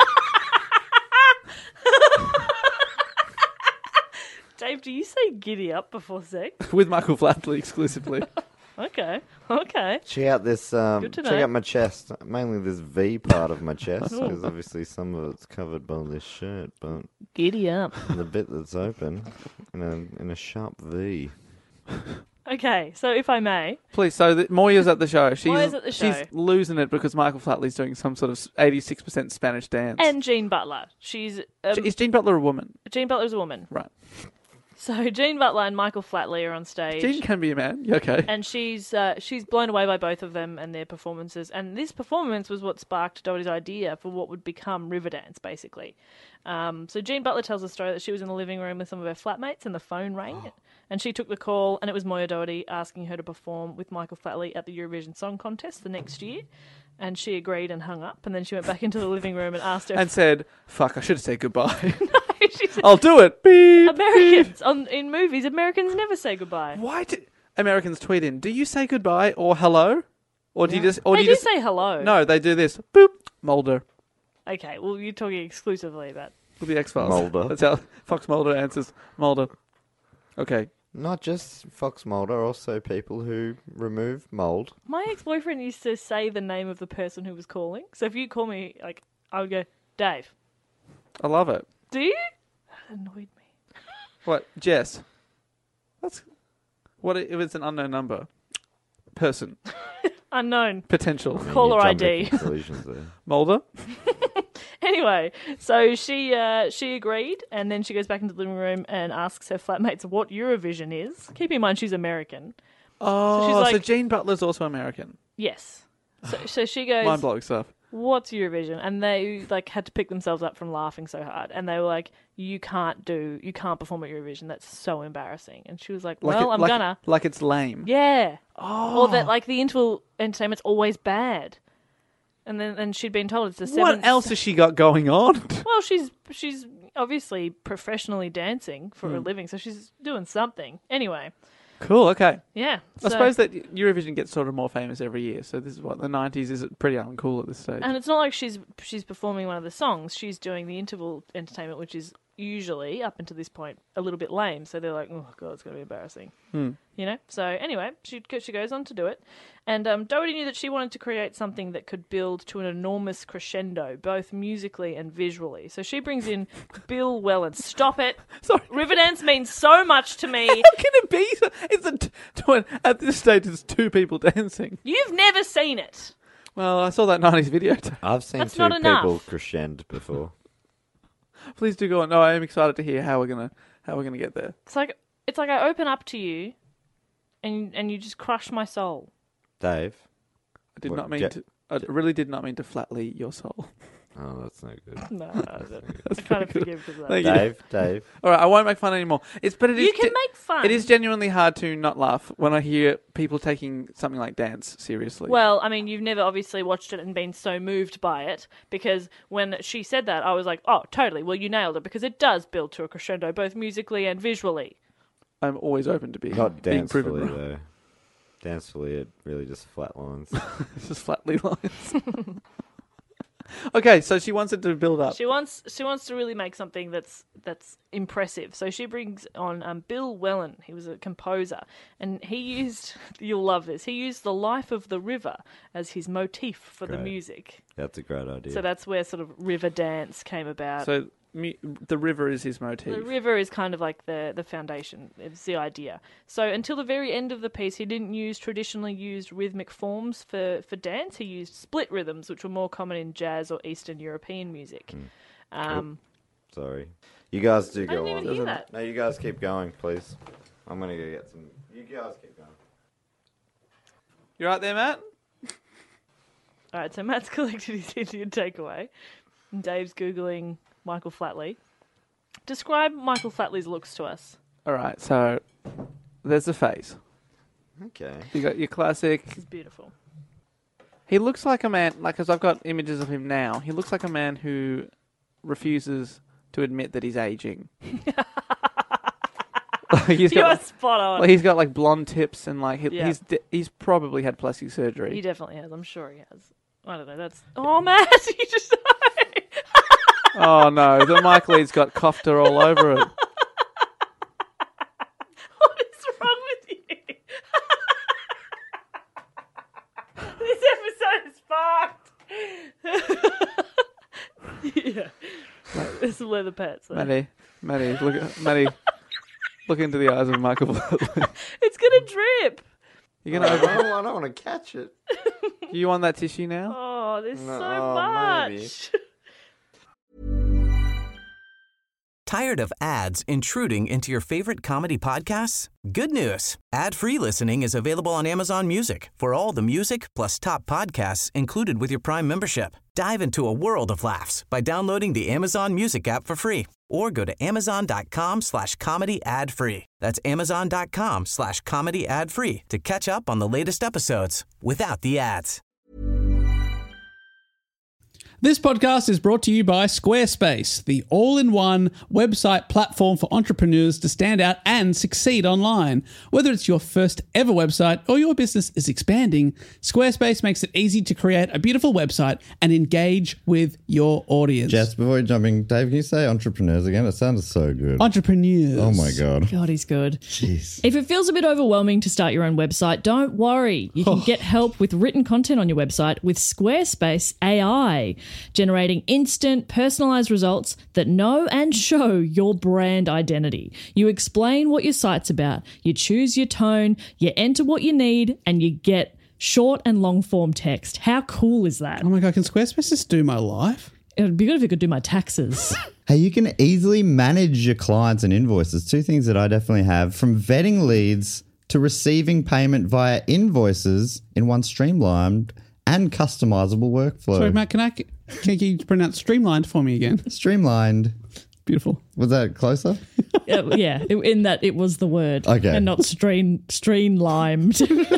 Dave, do you say giddy up before sex? With Michael Flatley exclusively. Okay. Okay. Check out this. Um, Good to check know. out my chest. Mainly this V part of my chest, because obviously some of it's covered by this shirt, but Giddy up. the bit that's open in a in a sharp V. Okay, so if I may, Please, so the, Moya's at the show. She's, Moya's at the show. She's losing it because Michael Flatley's doing some sort of eighty-six percent Spanish dance. and Jean Butler. She's um, Is Jean Butler a woman? Jean Butler's a woman. Right. So Jean Butler and Michael Flatley are on stage. Jean can be a man. You okay. And she's uh, she's blown away by both of them and their performances. And this performance was what sparked Doherty's idea for what would become Riverdance, basically. Um, so Jean Butler tells the story that she was in the living room with some of her flatmates and the phone rang. And she took the call, and it was Moya Doherty asking her to perform with Michael Flatley at the Eurovision Song Contest the next year. And she agreed and hung up. And then she went back into the living room and asked her... And said, fuck, I should have said goodbye. she said, I'll do it. Beep, Americans, on, in movies, Americans never say goodbye. beep. Why do Americans tweet in, do you say goodbye or hello? Or do you just... Or They do do you just, say hello. No, they do this. Boop. Mulder. Okay, well, you're talking exclusively about... With the X-Files. Mulder. That's how Fox Mulder answers. Mulder. Okay. Not just Fox Mulder, also people who remove mold. My ex-boyfriend used to say the name of the person who was calling. So if you call me, like, I would go, Dave. I love it. Do you? That annoyed me. What? Jess. That's... What if it's an unknown number? Person. Unknown. Potential. Caller You're I jumping D. to conclusions there. Mulder? Anyway, so she uh, she agreed, and then she goes back into the living room and asks her flatmates what Eurovision is. Keep in mind she's American. Oh, she's so, like- Jean Butler's also American. Yes. So, so she goes, Mind-blowing stuff. what's Eurovision? And they like had to pick themselves up from laughing so hard. And they were like, you can't do, you can't perform at Eurovision. That's so embarrassing. And she was like, Like well, it- I'm like, gonna. Like it's lame. Yeah. Oh. Or that like the interval entertainment's always bad. And then and she'd been told it's the seventh. What else has she got going on? Well, she's she's obviously professionally dancing for Hmm. a living, so she's doing something. Anyway, Cool, okay. yeah. I so- suppose that Eurovision gets sort of more famous every year. So this is what, the nineties is pretty uncool at this stage. And it's not like she's she's performing one of the songs. She's doing the interval entertainment, which is usually up until this point a little bit lame. So they're like, oh god, it's going to be embarrassing, Hmm. you know. So anyway, she go- she goes on to do it, and um, Doherty knew that she wanted to create something that could build to an enormous crescendo, both musically and visually. So she brings in Bill Wellen. Stop it! Sorry. Riverdance means so much to me. How can it be? It's a t- t- at this stage, it's two people dancing. You've never seen it. Well, I saw that nineties video. I've seen That's two not enough. people crescendo before. Please do go on. No, I am excited to hear how we're gonna how we're gonna get there. It's like it's like I open up to you, and and you just crush my soul. Dave? I did What, not mean Ja- to. I really did not mean to flatly your soul. Oh, that's no good. No, no, I don't. I kind of forgive because of that. Thank you. Dave, Dave. All right, I won't make fun anymore. It's but it is You can ge- make fun. It is genuinely hard to not laugh when I hear people taking something like dance seriously. Well, I mean, you've never obviously watched it and been so moved by it, because when she said that, I was like, oh, totally. Well, you nailed it, because it does build to a crescendo, both musically and visually. I'm always open to be Not being proven dancefully, wrong. though. Dancefully, it really just flatlines. It's just flatly lines. Okay, so she wants it to build up. She wants she wants to really make something that's that's impressive. So she brings on um, Bill Wellen. He was a composer, and he used you'll love this. He used the life of the river as his motif for the Great. music. That's a great idea. So that's where sort of river dance came about. So mu- the river is his motif. The river is kind of like the, the foundation. It's the idea. So until the very end of the piece, he didn't use traditionally used rhythmic forms for, for dance. He used split rhythms, which were more common in jazz or Eastern European music. Mm. Um, Sorry. You guys do I go didn't even on. hear that. No, you guys keep going, please. I'm going to go get some... You guys keep going. You right there, Matt? All right, so Matt's collected his Indian takeaway. And Dave's Googling Michael Flatley. Describe Michael Flatley's looks to us. All right, so there's the face. Okay. You got your classic. This is beautiful. He looks like a man, like, because I've got images of him now. He looks like a man who refuses to admit that he's aging. Like he's You're got, spot on. like, he's got like blonde tips and like he, Yeah. he's de- he's probably had plastic surgery. He definitely has. I'm sure he has. I don't know. That's... Oh, Matt, you just... Oh no, the Mike Lee's got kofta all over it. What is wrong with you? This episode is fucked. Yeah. There's some leather pets there. Maddie, Maddie, look, at, Maddie, look into the eyes of Michael Flatley. It's going to drip. You're I gonna don't, open. I don't want to catch it. You want that tissue now? Oh, there's No, so oh, much. maybe. Tired of ads intruding into your favorite comedy podcasts? Good news. Ad-free listening is available on Amazon Music for all the music plus top podcasts included with your Prime membership. Dive into a world of laughs by downloading the Amazon Music app for free or go to amazon.com slash comedy ad free. That's amazon.com slash comedy ad free to catch up on the latest episodes without the ads. This podcast is brought to you by Squarespace, the all-in-one website platform for entrepreneurs to stand out and succeed online. Whether it's your first ever website or your business is expanding, Squarespace makes it easy to create a beautiful website and engage with your audience. Jess, before you jumping, Dave, can you say entrepreneurs again? It sounded so good. Entrepreneurs. Oh my God. God, he's good. Jeez. If it feels a bit overwhelming to start your own website, don't worry. You can get help with written content on your website with Squarespace A I, generating instant, personalized results that know and show your brand identity. You explain what your site's about, you choose your tone, you enter what you need, and you get short and long form text. How cool is that? Oh my God, can Squarespace just do my life? It would be good if it could do my taxes. Hey, you can easily manage your clients and invoices. Two things that I definitely have, from vetting leads to receiving payment via invoices in one streamlined and customizable workflow. Sorry, Matt, can I can you pronounce streamlined for me again? Streamlined. Beautiful. Was that closer? Uh, yeah, it- in that it was the word. Okay. And not stream, stream-limed.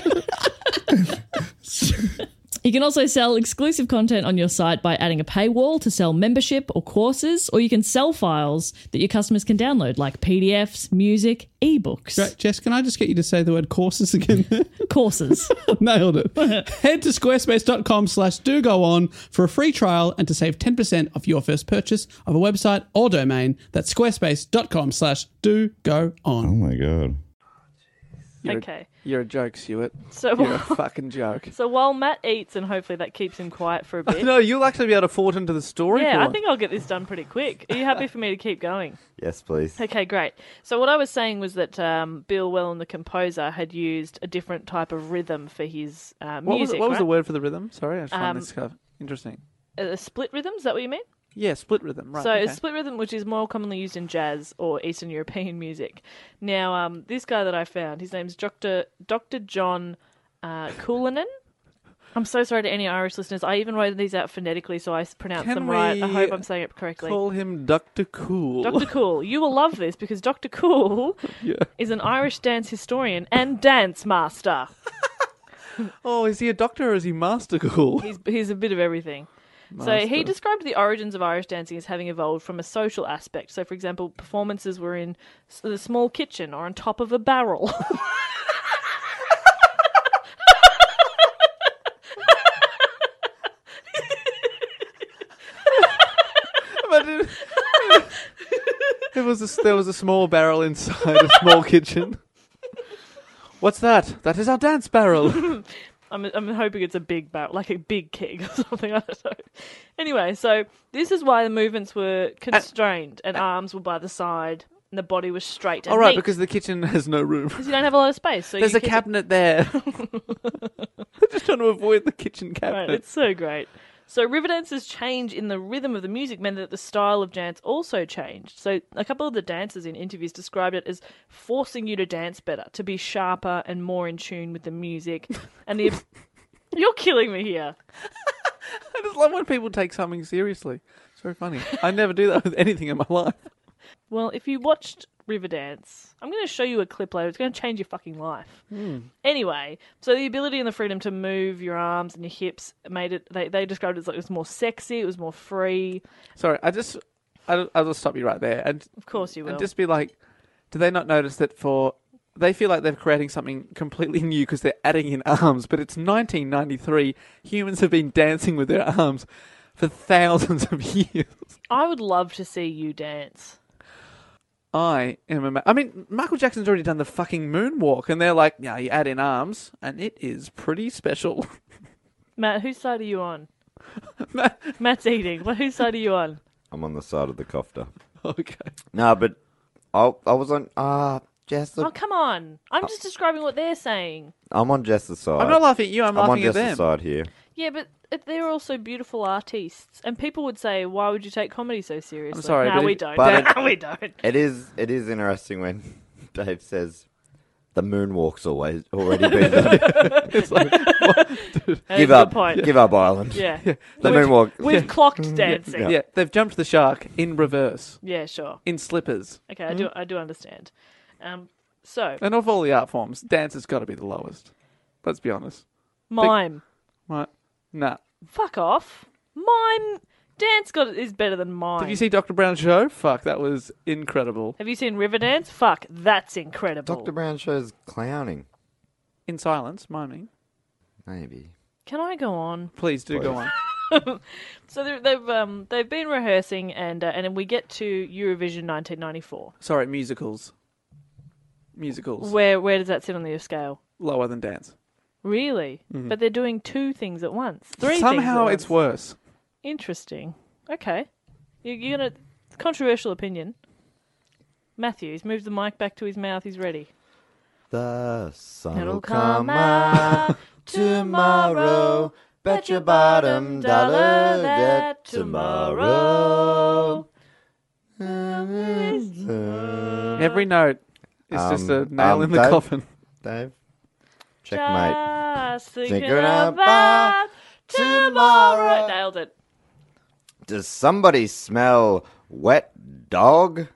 You can also sell exclusive content on your site by adding a paywall to sell membership or courses, or you can sell files that your customers can download, like P D Fs, music, ebooks. Great. Jess, can I just get you to say the word courses again? Courses. Nailed it. Head to squarespace.com slash do go on for a free trial and to save ten percent off your first purchase of a website or domain. That's squarespace.com slash do go Oh on. my God. You're Okay. A, you're a joke, Stuart. So, You're a fucking joke. so while Matt eats, and hopefully that keeps him quiet for a bit. No, you'll actually be able to forward into the story. Yeah, for I once. think I'll get this done pretty quick. Are you happy for me to keep going? Yes, please. Okay, great. So what I was saying was that um, Bill Whelan, the composer, had used a different type of rhythm for his uh, What, was, music. it- what was right? the word for the rhythm? Sorry, I just Um, find this kind of interesting. A split rhythm, is that what you mean? Yeah, split rhythm, right. so okay. a split rhythm, which is more commonly used in jazz or Eastern European music. Now, um, this guy that I found, his name's Doctor Doctor John uh, Cullinan. I'm so sorry to any Irish listeners. I even wrote these out phonetically, so I s- pronounced Can them right. I we hope I'm saying it correctly. Call him Doctor Cool. Doctor Cool. You will love this because Doctor Cool Yeah. is an Irish dance historian and dance master. Oh, is he a doctor or is he Master Cool? He's he's a bit of everything. So he Master. described the origins of Irish dancing as having evolved from a social aspect. So, for example, performances were in s- the small kitchen or on top of a barrel. But it, it was a, there was a small barrel inside a small kitchen. What's that? That is our dance barrel. I'm I'm hoping it's a big barrel, like a big keg or something. I don't know. Anyway, so this is why the movements were constrained and arms were by the side and the body was straight. And All right, neat. because the kitchen has no room. Because you don't have a lot of space. So There's you a keep it- cabinet there. I'm just trying to avoid the kitchen cabinet. Right, it's so great. So Riverdance's change in the rhythm of the music meant that the style of dance also changed. So a couple of the dancers in interviews described it as forcing you to dance better, to be sharper and more in tune with the music. And the You're killing me here. I just love when people take something seriously. It's very funny. I never do that with anything in my life. Well, if you watched Riverdance, I'm going to show you a clip later. It's going to change your fucking life. Hmm. Anyway, so the ability and the freedom to move your arms and your hips made it. They they described it as like it was more sexy. It was more free. Sorry, I just, I'll, I'll just stop you right there. And, Of course you will. and just be like, do they not notice that for, they feel like they're creating something completely new because they're adding in arms, but it's nineteen ninety-three. Humans have been dancing with their arms for thousands of years. I would love to see you dance. I am. Ama- I mean, Michael Jackson's already done the fucking moonwalk, and they're like, "Yeah, you add in arms, and it is pretty special." Matt, whose side are you on? Matt- Matt's eating. Well, whose side are you on? I'm on the side of the cofter. Okay. No, but I I was on uh Jess. Oh, come on. I'm just describing what they're saying. I'm on Jess's side. I'm not laughing at you. I'm, I'm on laughing at Jess's them. side here. Yeah, but it- they're also beautiful artists. And people would say, why would you take comedy so seriously? I'm sorry, No, but we it- don't. but No, we don't. It is it is interesting when Dave says the moonwalk's always already been done. It's like, That's give a up, good point. give up, Ireland. Yeah. The We've- moonwalk. We've clocked dancing. yeah. Yeah. they've jumped the shark in reverse, sure. in slippers, Okay, I do I do understand. Um, so, and of all the art forms, dance has got to be the lowest. Let's be honest. mime. Right? Nah. Fuck off. Mime. Dance got is better than mime. Did you see Doctor Brown's show? Fuck, that was incredible. Have you seen Riverdance? Fuck, that's incredible. Doctor Brown shows clowning. In silence, miming. Maybe. Can I go on? Please do go Please. on. So they're- they've um they've been rehearsing, and uh, and then we get to Eurovision nineteen ninety-four. Sorry, musicals. Musicals. Where where does that sit on the scale? Lower than dance. Really? But they're doing two things at once. Three Somehow things at it's once. worse. Interesting. Okay. You, you're gonna controversial opinion. Matthew, he's moved the mic back to his mouth. He's ready. The sun It'll will come come out out tomorrow. Bet your bottom dollar that tomorrow. Every note is just a Um, nail um, in the Dave? coffin. Dave, checkmate. Just thinking Thinking about, about tomorrow. tomorrow. Nailed it. Does somebody smell wet dog?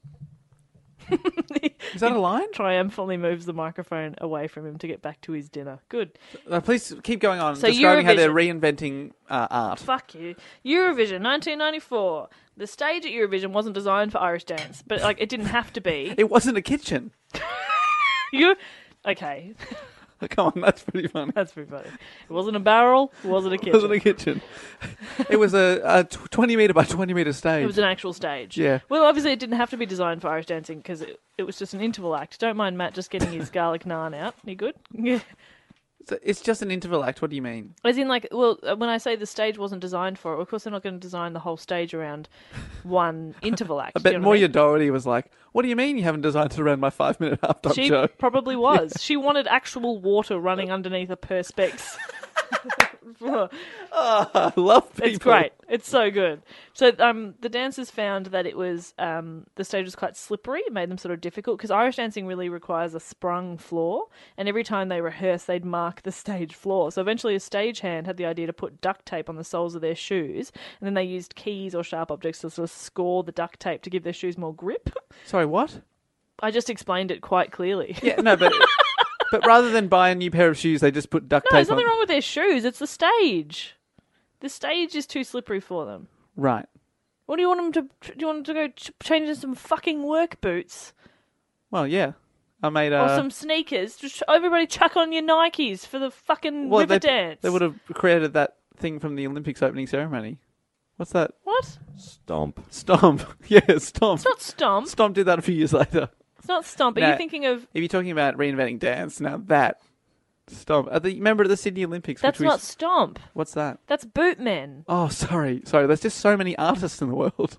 Is that a line? Triumphantly moves the microphone away from him to get back to his dinner. Good. Uh, please keep going on. So describing how they're Eurovision. reinventing uh, art. Fuck you. Eurovision nineteen ninety-four. The stage at Eurovision wasn't designed for Irish dance, but like it didn't have to be. It wasn't a kitchen. You okay? Come on, that's pretty funny. That's pretty funny. It wasn't a barrel. It wasn't a It kitchen. wasn't a kitchen. It was a, a tw- twenty metre by twenty metre stage. It was an actual stage. Yeah. Well, obviously, it didn't have to be designed for Irish dancing because it, it was just an interval act. Don't mind Matt just getting his garlic naan out. You good? Yeah. So it's just an interval act. What do you mean? As in, like, well, uh, when I say the stage wasn't designed for it, of course they're not going to design the whole stage around one interval act. I Do bet you know what I Moya mean? Doherty was like, what do you mean you haven't designed it around my five-minute half-time She show? probably was. She wanted actual water running underneath a perspex. Oh, I love people. It's great. It's so good. So um, the dancers found that it was um, the stage was quite slippery. It made them sort of difficult because Irish dancing really requires a sprung floor, and every time they rehearsed, they'd mark the stage floor. So eventually, a stagehand had the idea to put duct tape on the soles of their shoes, and then they used keys or sharp objects to sort of score the duct tape to give their shoes more grip. Sorry, what? I just explained it quite clearly. Yeah, no, but but rather than buy a new pair of shoes, they just put duct No, tape there's on. nothing wrong with their shoes. It's the stage. The stage is too slippery for them. Right. What do you want them to? Do you want them to go ch- change into some fucking work boots Well, yeah. I made a... or some sneakers? Just everybody chuck on your Nikes for the fucking well, river they, dance. they would have created that thing from the Olympics opening ceremony. What's that? What? Stomp. Stomp. Yeah, Stomp. It's not stomp. Stomp did that a few years later. It's not stomp. Are Now, you thinking of? If you're talking about reinventing dance, now that Stomp. At the, remember at the Sydney Olympics? That's which we, not Stomp. What's that? That's Bootmen. Oh, sorry. Sorry, there's just so many artists in the world.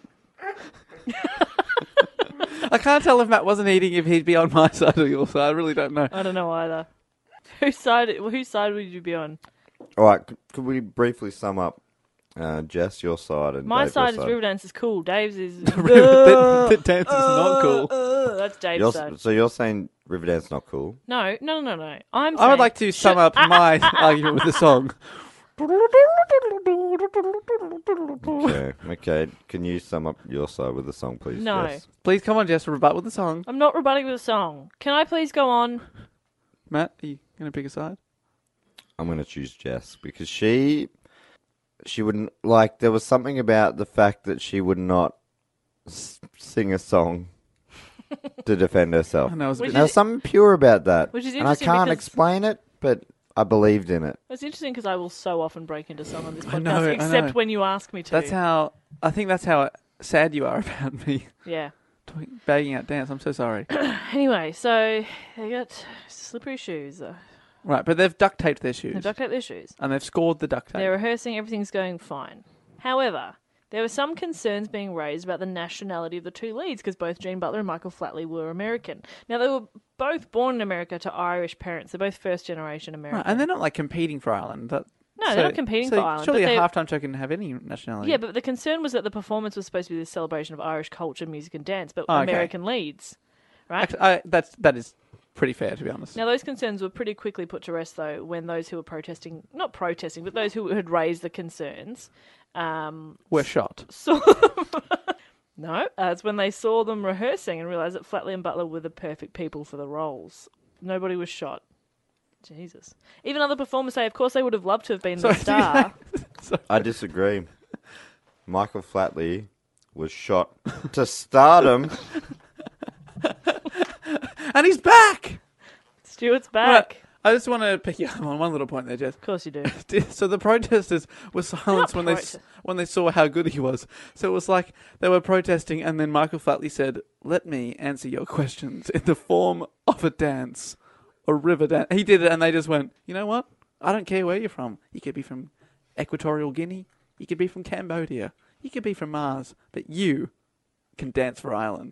I can't tell if Matt wasn't eating if he'd be on my side or your side. I really don't know. I don't know either. Whose side? Whose side would you be on? All right, could, could we briefly sum up, uh, Jess, your side and My Dave, side your is Riverdance is cool. Dave's is the, the dance is not cool. Uh, that's Dave's You're, side. so you're saying Riverdance not cool? No, no, no, no. I'm. I would saying- like to sum Shut- up Ah, ah, my ah, ah, argument with the song. Okay, okay. Can you sum up your side with the song, please? No. Jess? Please come on, Jess, rebut with the song. I'm not rebutting with a song. Can I please go on? Matt, are you going to pick a side? I'm going to choose Jess because she, she wouldn't like. There was something about the fact that she would not s- sing a song to defend herself. I know, it was a Which bit- There was something pure about that, Which is and I interesting can't because- explain it, but I believed in it. It's interesting because I will so often break into song on this podcast, I know, I except know. when you ask me to. That's how, I think that's how sad you are about me Yeah. talking, bagging out dance. I'm so sorry. Anyway, so they got slippery shoes. Uh, Right, but they've duct taped their shoes. They've duct taped their shoes. And they've scored the duct tape. They're rehearsing. Everything's going fine. However, there were some concerns being raised about the nationality of the two leads because both Gene Butler and Michael Flatley were American. Now, they were both born in America to Irish parents. They're both first-generation American. Right, and they're not like competing for Ireland. That, No, they're not competing so for Ireland, Surely but a they- halftime show can have any nationality. Yeah, but the concern was that the performance was supposed to be this celebration of Irish culture, music, and dance, but Oh, okay. American leads, right? Actually, I, that's that is pretty fair, to be honest. Now, those concerns were pretty quickly put to rest, though, when those who were protesting, not protesting, but those who had raised the concerns, um, We're shot. saw no, uh, it's when they saw them rehearsing and realised that Flatley and Butler were the perfect people for the roles. Nobody was shot. Jesus. Even other performers say, of course, they would have loved to have been Sorry, the star. I disagree. Michael Flatley was shot to stardom. And he's back! Stuart's back. Right, I just want to pick you up on one little point there, Jess. Of course you do. So the protesters were silenced when they s- prote- when they saw how good he was. So it was like they were protesting, and then Michael Flatley said, "Let me answer your questions in the form of a dance, a river dance." He did it, and they just went, "You know what? I don't care where you're from. You could be from Equatorial Guinea. You could be from Cambodia. You could be from Mars, but you can dance for Ireland."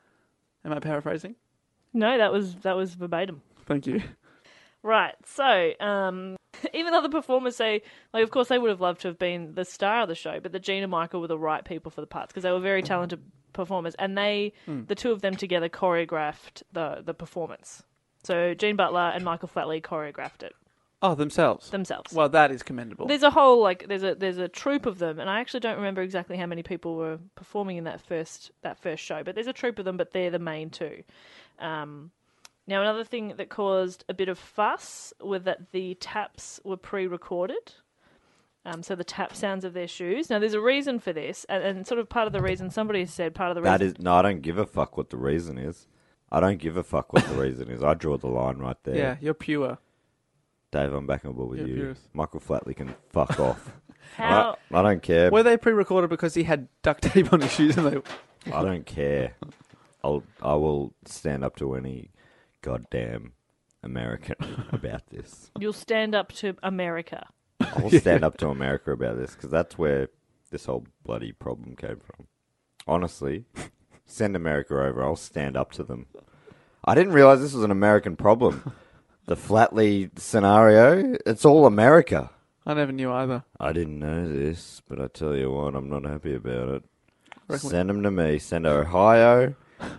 Am I paraphrasing? No, that was that was verbatim. Thank you. Right, so um, even other performers say, like, of course they would have loved to have been the star of the show, but that Gene and Michael were the right people for the parts because they were very talented performers, and they, Mm. the two of them together, choreographed the the performance. So Gene Butler and Michael Flatley choreographed it Oh, themselves. themselves. Well, that is commendable. There's a whole like there's a there's a troupe of them, and I actually don't remember exactly how many people were performing in that first that first show, but there's a troupe of them, but they're the main two. Um, now, another thing that caused a bit of fuss was that the taps were pre-recorded. Um, so the tap sounds of their shoes. Now, there's a reason for this, and, and sort of part of the reason somebody said part of the That reason. is no, I don't give a fuck what the reason is. I don't give a fuck what the reason is. I draw the line right there. Yeah, you're pure. Dave, I'm back on board with You're you. purist. Michael Flatley can fuck off. How I, I don't care. Were they pre-recorded because he had duct tape on his shoes and they... I don't care. I'll I will stand up to any goddamn American about this. you'll stand up to America? I will stand up to America about this because that's where this whole bloody problem came from. Honestly, send America over. I'll stand up to them. I didn't realize this was an American problem. The Flatley scenario, it's all America. I never knew either. I didn't know this, but I tell you what, I'm not happy about it. Reckon we- Send them to me. Send Ohio.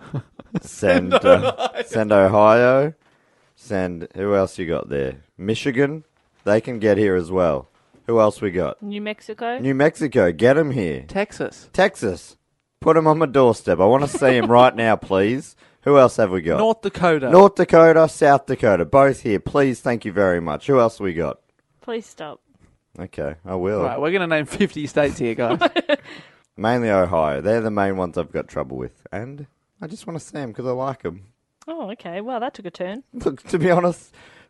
Send uh, send Ohio. Send who else you got there? Michigan. They can get here as well. Who else we got? New Mexico? New Mexico. Get them here. Texas. Texas. Put them on my doorstep. I want to see them right now, please. Who else have we got? North Dakota. North Dakota, South Dakota. Both here. Please, thank you very much. Who else we got? Please stop. Okay, I will. Right, we're going to name fifty states here, guys. Mainly Ohio. They're the main ones I've got trouble with. And I just want to see them because I like them. Oh, okay. Well, that took a turn. Look, to be honest,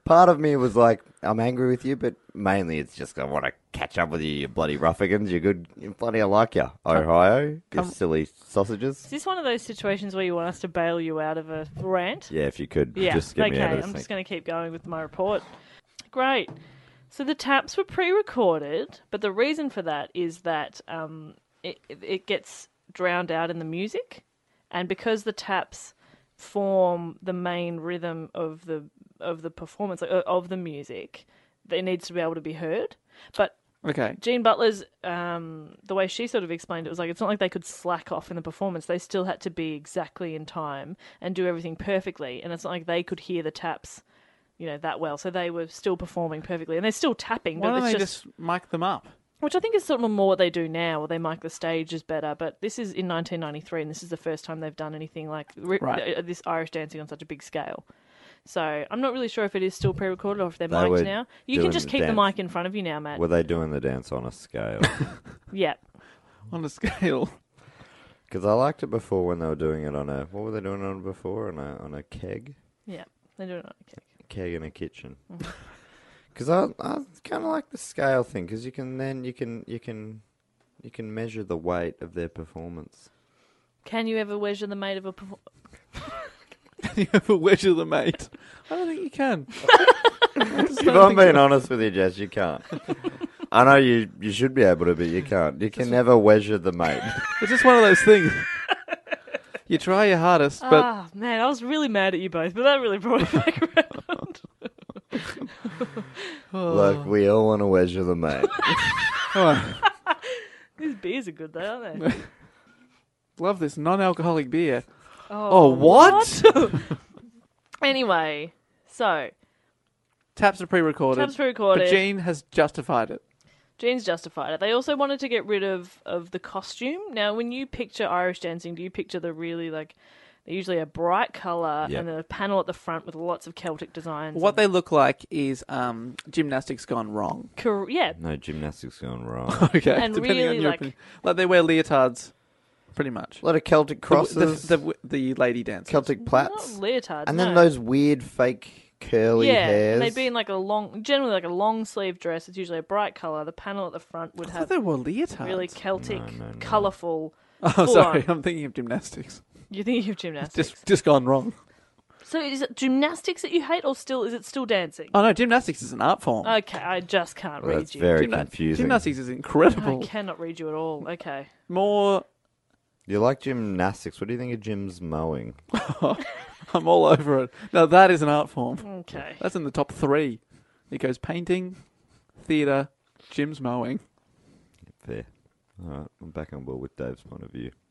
part of me was like, I'm angry with you, but mainly it's just I want to catch up with you, you bloody ruffigans. You're good. You bloody I like you, Ohio. You silly sausages. Is this one of those situations where you want us to bail you out of a rant? Yeah, if you could. Yeah, just get okay. me out of I'm this just thing. going to keep going with my report. Great. So the taps were pre-recorded, but the reason for that is that um, it, it gets drowned out in the music, and because the taps form the main rhythm of the of the performance, like, of the music, it needs to be able to be heard. But Okay. Jean Butler's, um, the way she sort of explained it was like, it's not like they could slack off in the performance. They still had to be exactly in time and do everything perfectly. And it's not like they could hear the taps, you know, that well. So they were still performing perfectly. And they're still tapping, Why but don't it's they just... just mic them up? Which I think is sort of more what they do now, where they mic the stages better. But this is in nineteen ninety-three, and this is the first time they've done anything like ri- Right. uh, this Irish dancing on such a big scale. So I'm not really sure if it is still pre-recorded or if they're They mic'd were now. You can doing just the keep the dance. mic in front of you now, Matt. Were they doing the dance on a scale? Yeah. On a scale. Because I liked it before when they were doing it on a... What were they doing on it before? On a, on a keg? Yeah. They're doing it. Okay. Keg in a kitchen. Mm-hmm. Because I, I kind of like the scale thing, because you can then you can you can you can measure the weight of their performance. Can you ever measure the mate of a performance? Can you ever measure the mate? I don't think you can. If I'm being honest with you, Jess, you can't. I know you you should be able to, but you can't. You can never measure the mate. It's just one of those things. You try your hardest, but Ah, man, I was really mad at you both, but that really brought it back around. Look, we all want to measure the mate. These beers are good, though, aren't they? love this non-alcoholic beer. Oh, Oh, what? Anyway, so Taps are pre-recorded. Taps pre-recorded. But Gene has justified it. Gene's justified it. They also wanted to get rid of, of the costume. Now, when you picture Irish dancing, do you picture the really, like, they're usually a bright colour Yep. and then a panel at the front with lots of Celtic designs? What and- they look like is um, gymnastics gone wrong. Cor- yeah. No, gymnastics going wrong. Okay, And depending really, on your like- opinion. Like they wear leotards, pretty much. A lot of Celtic The- crosses, The, the, the lady dancers. Celtic Not plaits, leotards, and then no. those weird fake curly yeah, hairs. and they'd be in like a long, generally like a long sleeve dress. It's usually a bright colour. The panel at the front would I thought have they were leotards. really Celtic, No, no, no. colourful. Oh, full sorry. on. I'm thinking of gymnastics. You're thinking of gymnastics. Just just gone wrong. So is it gymnastics that you hate, or still is it still dancing? Oh, no. Gymnastics is an art form. Okay, I just can't Well, read that's you. very Gymna- confusing. Gymnastics is I incredible. cannot read you at all. Okay. More... You like gymnastics? What do you think of Jim's mowing? I'm all over it. No, that is an art form. Okay. That's in the top three. It goes painting, theatre, Jim's mowing. Fair. All right, I'm back on board with Dave's point of view.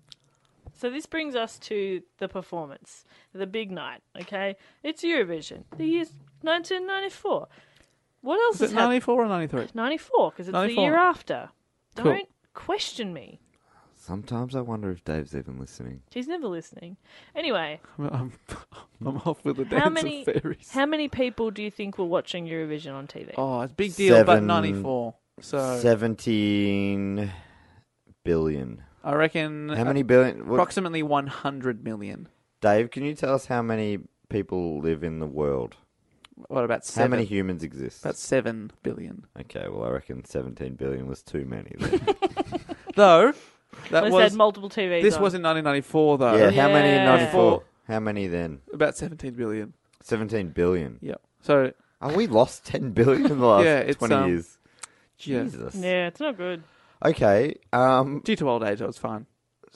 So this brings us to the performance, the big night. Okay, it's Eurovision. The year's nineteen ninety-four. What else Is has it happened? ninety-four or ninety-three? ninety-four, because it's the ninety-four. year after. Cool. Don't question me. Sometimes I wonder if Dave's even listening. She's never listening. Anyway, I'm, I'm off with the dance how many of fairies. how many people do you think were watching Eurovision on T V? Oh, it's a big deal, but Seven- ninety-four. So Seventeen billion. I reckon How many billion? What, approximately one hundred million. Dave, can you tell us how many people live in the world? What, about seven? How many humans exist? About seven billion. Okay, well, I reckon seventeen billion was too many. Then. Though, that Unless they was... had multiple T Vs This on. was in nineteen ninety-four, though. yeah, how many in Yeah. ninety-four? How many then? About seventeen billion. seventeen billion. Yep. So, Oh, we lost ten billion in the last Yeah, it's, twenty um, years. yeah. Jesus. Yeah, it's not good. Okay, um, Due to old age, it was fine.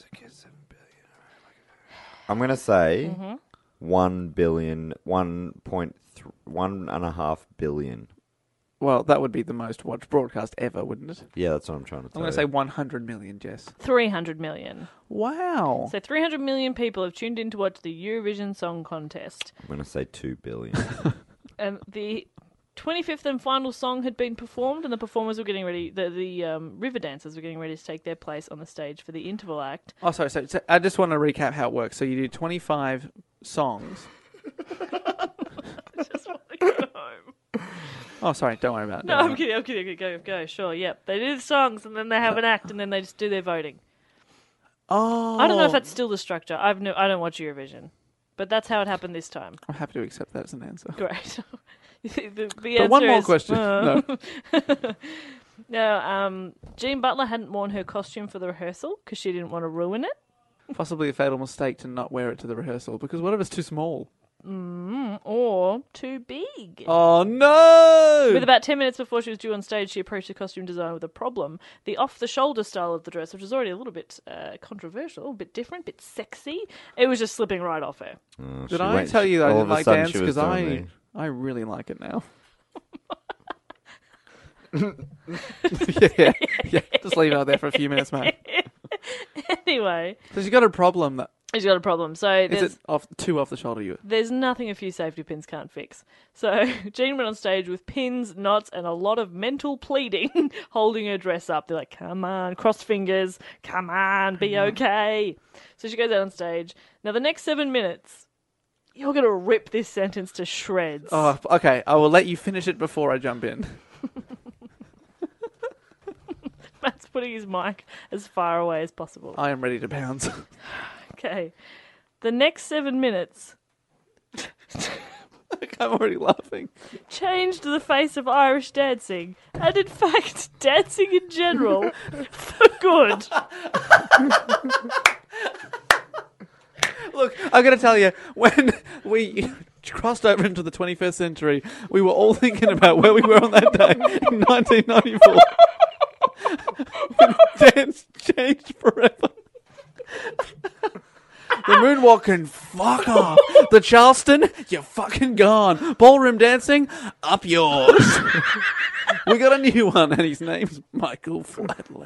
I'm going to say Mm-hmm. one billion, one point th- one and a half billion. Well, that would be the most watched broadcast ever, wouldn't it? Yeah, that's what I'm trying to I'm tell going to you. say one hundred million, Jess. three hundred million. Wow. So three hundred million people have tuned in to watch the Eurovision Song Contest. I'm going to say two billion. Um, the twenty-fifth and final song had been performed, and the performers were getting ready. The the um, river dancers were getting ready to take their place on the stage for the interval act. Oh, sorry. So, so I just want to recap how it works. So you do twenty-five songs. Just want to go home. Oh, sorry. Don't worry about it. No, Don't I'm worry. kidding. I'm kidding. Go, go. Sure. Yep. They do the songs, and then they have an act, and then they just do their voting. Oh. I don't know if that's still the structure. I've no. I don't watch Eurovision, But that's how it happened this time. I'm happy to accept that as an answer. Great. the, the But answer one more is, question. uh, No. no, um, Jean Butler hadn't worn her costume for the rehearsal because she didn't want to ruin it. Possibly a fatal mistake to not wear it to the rehearsal because what if it's too small? Mm, or too big. Oh, no! With about ten minutes before she was due on stage, she approached the costume designer with a problem. The off-the-shoulder style of the dress, which was already a little bit uh, controversial, a bit different, a bit sexy, it was just slipping right off her. Oh, Did she I went- tell you that I all didn't of a like sudden dance? she was Because I, doing I really like it now. yeah, yeah. Just leave it out there for a few minutes, mate. Anyway, So she got a problem. That, she's got a problem. So is there's... it off, too off the shoulder? You. There's nothing a few safety pins can't fix. So Jean went on stage with pins, knots, and a lot of mental pleading, holding her dress up. They're like, come on, cross fingers, come on, be okay. So she goes out on stage. Now, the next seven minutes, you're going to rip this sentence to shreds. Oh, okay. I will let you finish it before I jump in. Matt's putting his mic as far away as possible. I am ready to pounce. Okay. The next seven minutes I'm already laughing. changed the face of Irish dancing, and in fact, dancing in general, for good. Look, I'm going to tell you, when we crossed over into the twenty-first century, we were all thinking about where we were on that day in nineteen ninety-four. When dance changed forever. The moonwalk can fuck off. The Charleston, you're fucking gone. Ballroom dancing, up yours. We got a new one, and his name's Michael Flatley.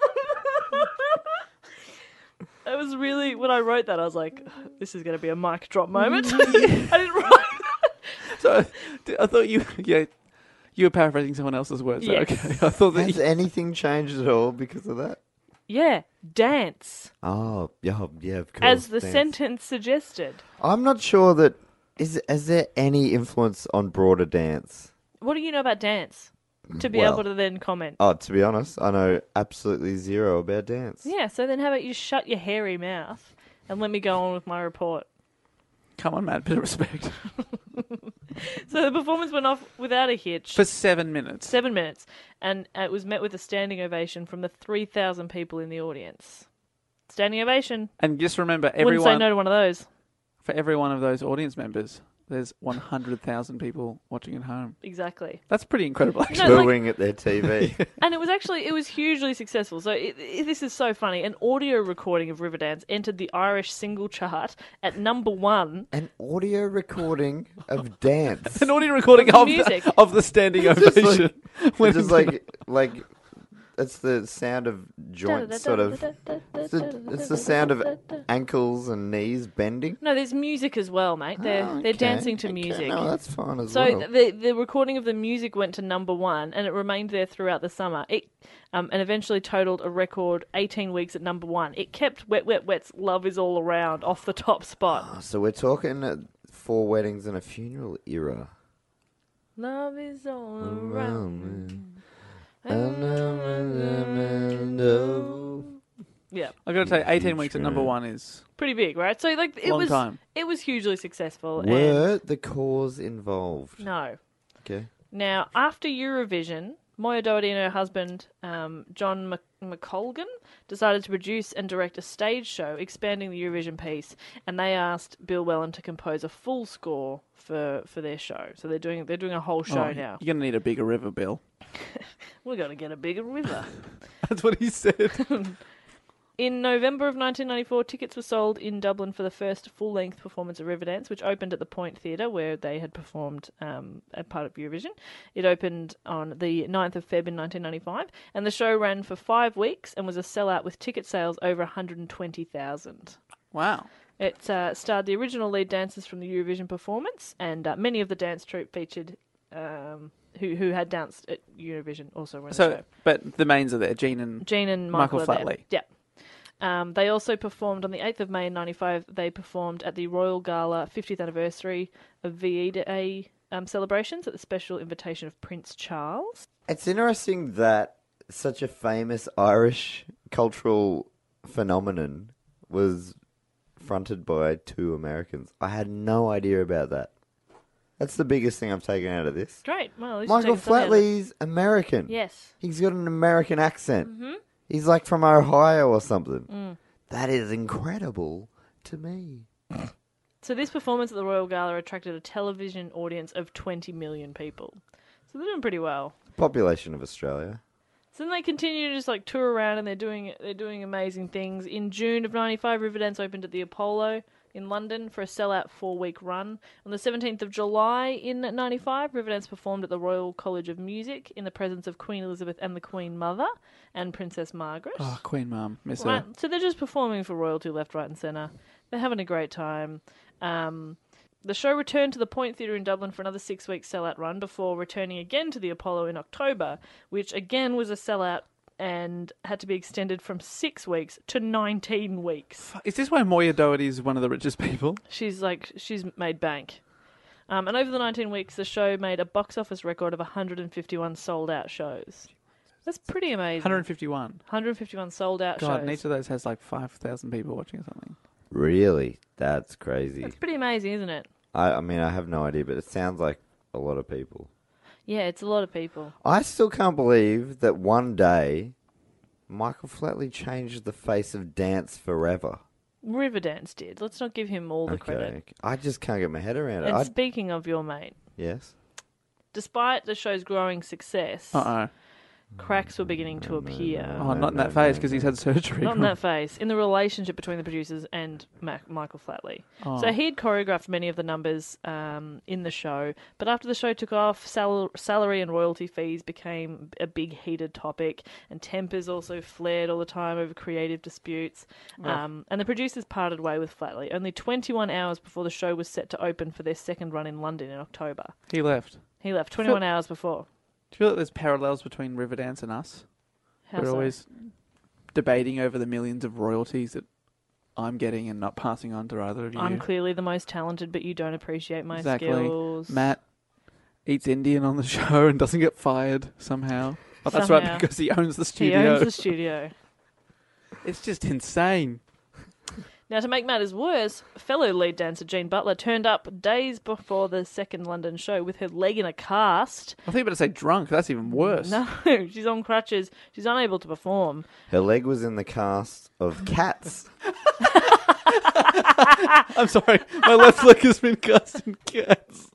It was really, when I wrote that, I was like, this is going to be a mic drop moment. I didn't write So I thought you, yeah, you were paraphrasing someone else's words. Yes. Okay, I thought that. Has You, anything changed at all because of that? Yeah, dance, Oh, yeah, yeah, of course. as the dance. sentence suggested. I'm not sure that is. Is there any influence on broader dance? What do you know about dance? To be Well- able to then comment. Oh, to be honest, I know absolutely zero about dance. Yeah, so then how about you shut your hairy mouth and let me go on with my report. come on, Matt, bit of respect. So the performance went off without a hitch. For seven minutes. Seven minutes. And it was met with a standing ovation from the three thousand people in the audience. Standing ovation. And just remember, Wouldn't say everyone no to one of those. for every one of those audience members, there's one hundred thousand people watching at home. Exactly. That's pretty incredible, actually. No, like- Booing at their T V. And it was actually, it was hugely successful. So it, it, this is so funny. An audio recording of Riverdance entered the Irish single chart at number one. An audio recording of dance. An audio recording Of the of music. the, of the standing Just like- ovation. when It's just it- like like it's the sound of joints, sort of. It's the, it's the sound of ankles and knees bending. No, there's music as well, mate. They're Oh, they're okay, dancing to okay, music. No, that's fine as So well. the the recording of the music went to number one, and it remained there throughout the summer. It um, and eventually totaled a record eighteen weeks at number one. It kept Wet Wet Wet's "Love Is All Around" off the top spot. Oh, so we're talking uh, four weddings and a funeral era. Love is all around. Yeah, I got to tell you, eighteen Huge weeks at number fan. one is pretty big, right? So like it Long was time. it was hugely successful. And Were the cause involved? no. Okay. Now, after Eurovision, Moya Doherty and her husband, um, John Mc- McColgan, decided to produce and direct a stage show expanding the Eurovision piece, and they asked Bill Whelan to compose a full score for, for their show. So they're doing they're doing a whole show Oh, now. You're going to need a bigger river, Bill. We're going to get a bigger river. That's what he said. In November of nineteen ninety-four, tickets were sold in Dublin for the first full-length performance of Riverdance, which opened at the Point Theatre, where they had performed um, as part of Eurovision. It opened on the ninth of February in nineteen ninety-five, and the show ran for five weeks and was a sellout with ticket sales over one hundred twenty thousand. Wow. It uh, starred the original lead dancers from the Eurovision performance, and uh, many of the dance troupe featured um, who who had danced at Eurovision also were in the So, show. but the mains are there, Gene and Jean and Michael Michael, are there. Flatley. Yeah. Um, they also performed on the eighth of May in ninety-five. They performed at the Royal Gala fiftieth anniversary of V E Day um, celebrations at the special invitation of Prince Charles. It's interesting that such a famous Irish cultural phenomenon was fronted by two Americans. I had no idea about that. That's the biggest thing I've taken out of this. Great. Well, at least you've Michael taken something out of it. Flatley's American. Yes. He's got an American accent. Mm-hmm. He's like from Ohio or something. Mm. That is incredible to me. So this performance at the Royal Gala attracted a television audience of twenty million people. So they're doing pretty well. Population of Australia. So then they continue to just like tour around, and they're doing they're doing amazing things. In June of ninety-five, Riverdance opened at the Apollo in London for a sellout four-week run. On the seventeenth of July in ninety-five, Riverdance performed at the Royal College of Music in the presence of Queen Elizabeth and the Queen Mother and Princess Margaret. Oh, Queen Mum. Miss her. Right, so they're just performing for royalty left, right and centre. They're having a great time. Um, the show returned to the Point Theatre in Dublin for another six-week sellout run before returning again to the Apollo in October, which again was a sellout and had to be extended from six weeks to nineteen weeks. Is this why Moya Doherty is one of the richest people? She's like, she's made bank. Um, and over the nineteen weeks, the show made a box office record of one hundred fifty-one sold-out shows. That's pretty amazing. one hundred fifty-one. one hundred fifty-one sold-out God, shows. and each of those has like five thousand people watching or something. Really? That's crazy. That's pretty amazing, isn't it? I, I mean, I have no idea, but it sounds like a lot of people. Yeah, it's a lot of people. I still can't believe that one day Michael Flatley changed the face of dance forever. Riverdance did. Let's not give him all the credit. I just can't get my head around it. And I- speaking of your mate, yes? despite the show's growing success, Uh-oh. cracks were beginning to appear. Oh, not in that face, because he's had surgery. Not in that phase. In the relationship between the producers and Mac- Michael Flatley. Oh. So he'd choreographed many of the numbers um, in the show, but after the show took off, sal- salary and royalty fees became a big heated topic, and tempers also flared all the time over creative disputes. Oh. Um, and the producers parted way with Flatley only twenty-one hours before the show was set to open for their second run in London in October. He left. He left twenty-one hours before. Do you feel like there's parallels between Riverdance and us? How We're so? always debating over the millions of royalties that I'm getting and not passing on to either of you. I'm clearly the most talented, but you don't appreciate my exactly. skills. Matt eats Indian on the show and doesn't get fired somehow. Oh, that's right, Somehow. because he owns the studio. He owns the studio. It's just insane. Now, to make matters worse, fellow lead dancer Jean Butler turned up days before the second London show with her leg in a cast. I think you better say drunk. That's even worse. No, she's on crutches. She's unable to perform. Her leg was in the cast of Cats. I'm sorry. My left leg has been cast in Cats.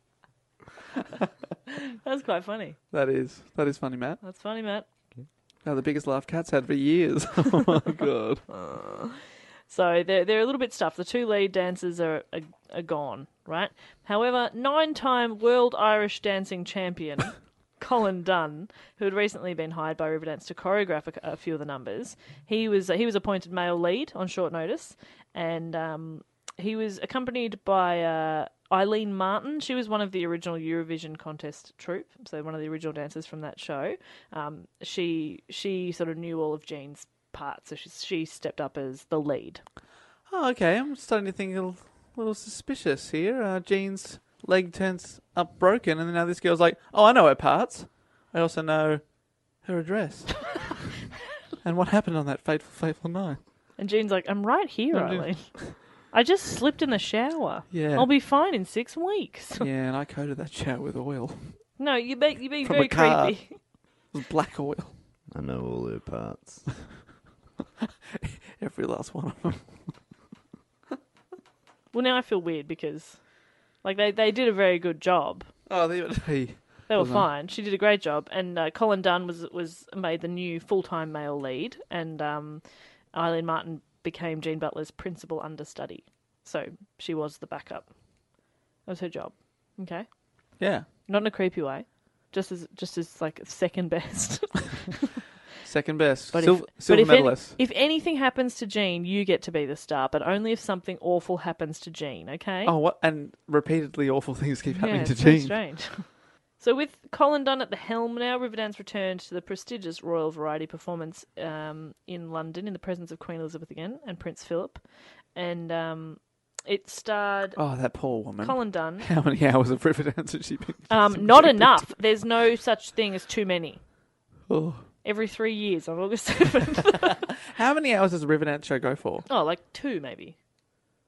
That's quite funny. That is. That is funny, Matt. That's funny, Matt. Oh, the biggest laugh Cats had for years. Oh, my God. Uh, so they're, they're a little bit stuffed. The two lead dancers are, are, are gone, right? However, nine-time World Irish Dancing Champion Colin Dunn, who had recently been hired by Riverdance to choreograph a, a few of the numbers, he was he was appointed male lead on short notice, and um, he was accompanied by uh, Eileen Martin. She was one of the original Eurovision contest troupe, so one of the original dancers from that show. Um, she she sort of knew all of Jean's parts, so she, she stepped up as the lead. Oh, okay. I'm starting to think a little, little suspicious here. Uh, Jean's leg turns up broken, and then now this girl's like, oh, I know her parts. I also know her address. And what happened on that fateful, fateful night. And Jean's like, I'm right here, No, Eileen. I just slipped in the shower. Yeah. I'll be fine in six weeks. Yeah, and I coated that shower with oil. No, you be, you're being From very a car. creepy. It was black oil. I know all her parts. Every last one of them. Well, now I feel weird because, like, they, they did a very good job. Oh, they, they, They were Wasn't- fine. She did a great job. And uh, Colin Dunn was was made the new full-time male lead, and um, Eileen Martin became Jean Butler's principal understudy. So she was the backup. That was her job. Okay? yeah. Not in a creepy way. Just as, just as like, second best. Second best. But Sil- if, silver but if, any- medalist. if anything happens to Jean, you get to be the star, but only if something awful happens to Jean, okay? Oh, what? And repeatedly awful things keep happening yeah, to it's very Jean. strange. So with Colin Dunn at the helm now, Riverdance returned to the prestigious Royal Variety performance um, in London in the presence of Queen Elizabeth again and Prince Philip. And um, it starred Oh, that poor woman. Colin Dunn. How many hours of Riverdance has she been? Um, not subjected enough. There's no such thing as too many. to? Oh. Every three years on August seventh. How many hours does a Riverdance show go for? Oh, like two maybe.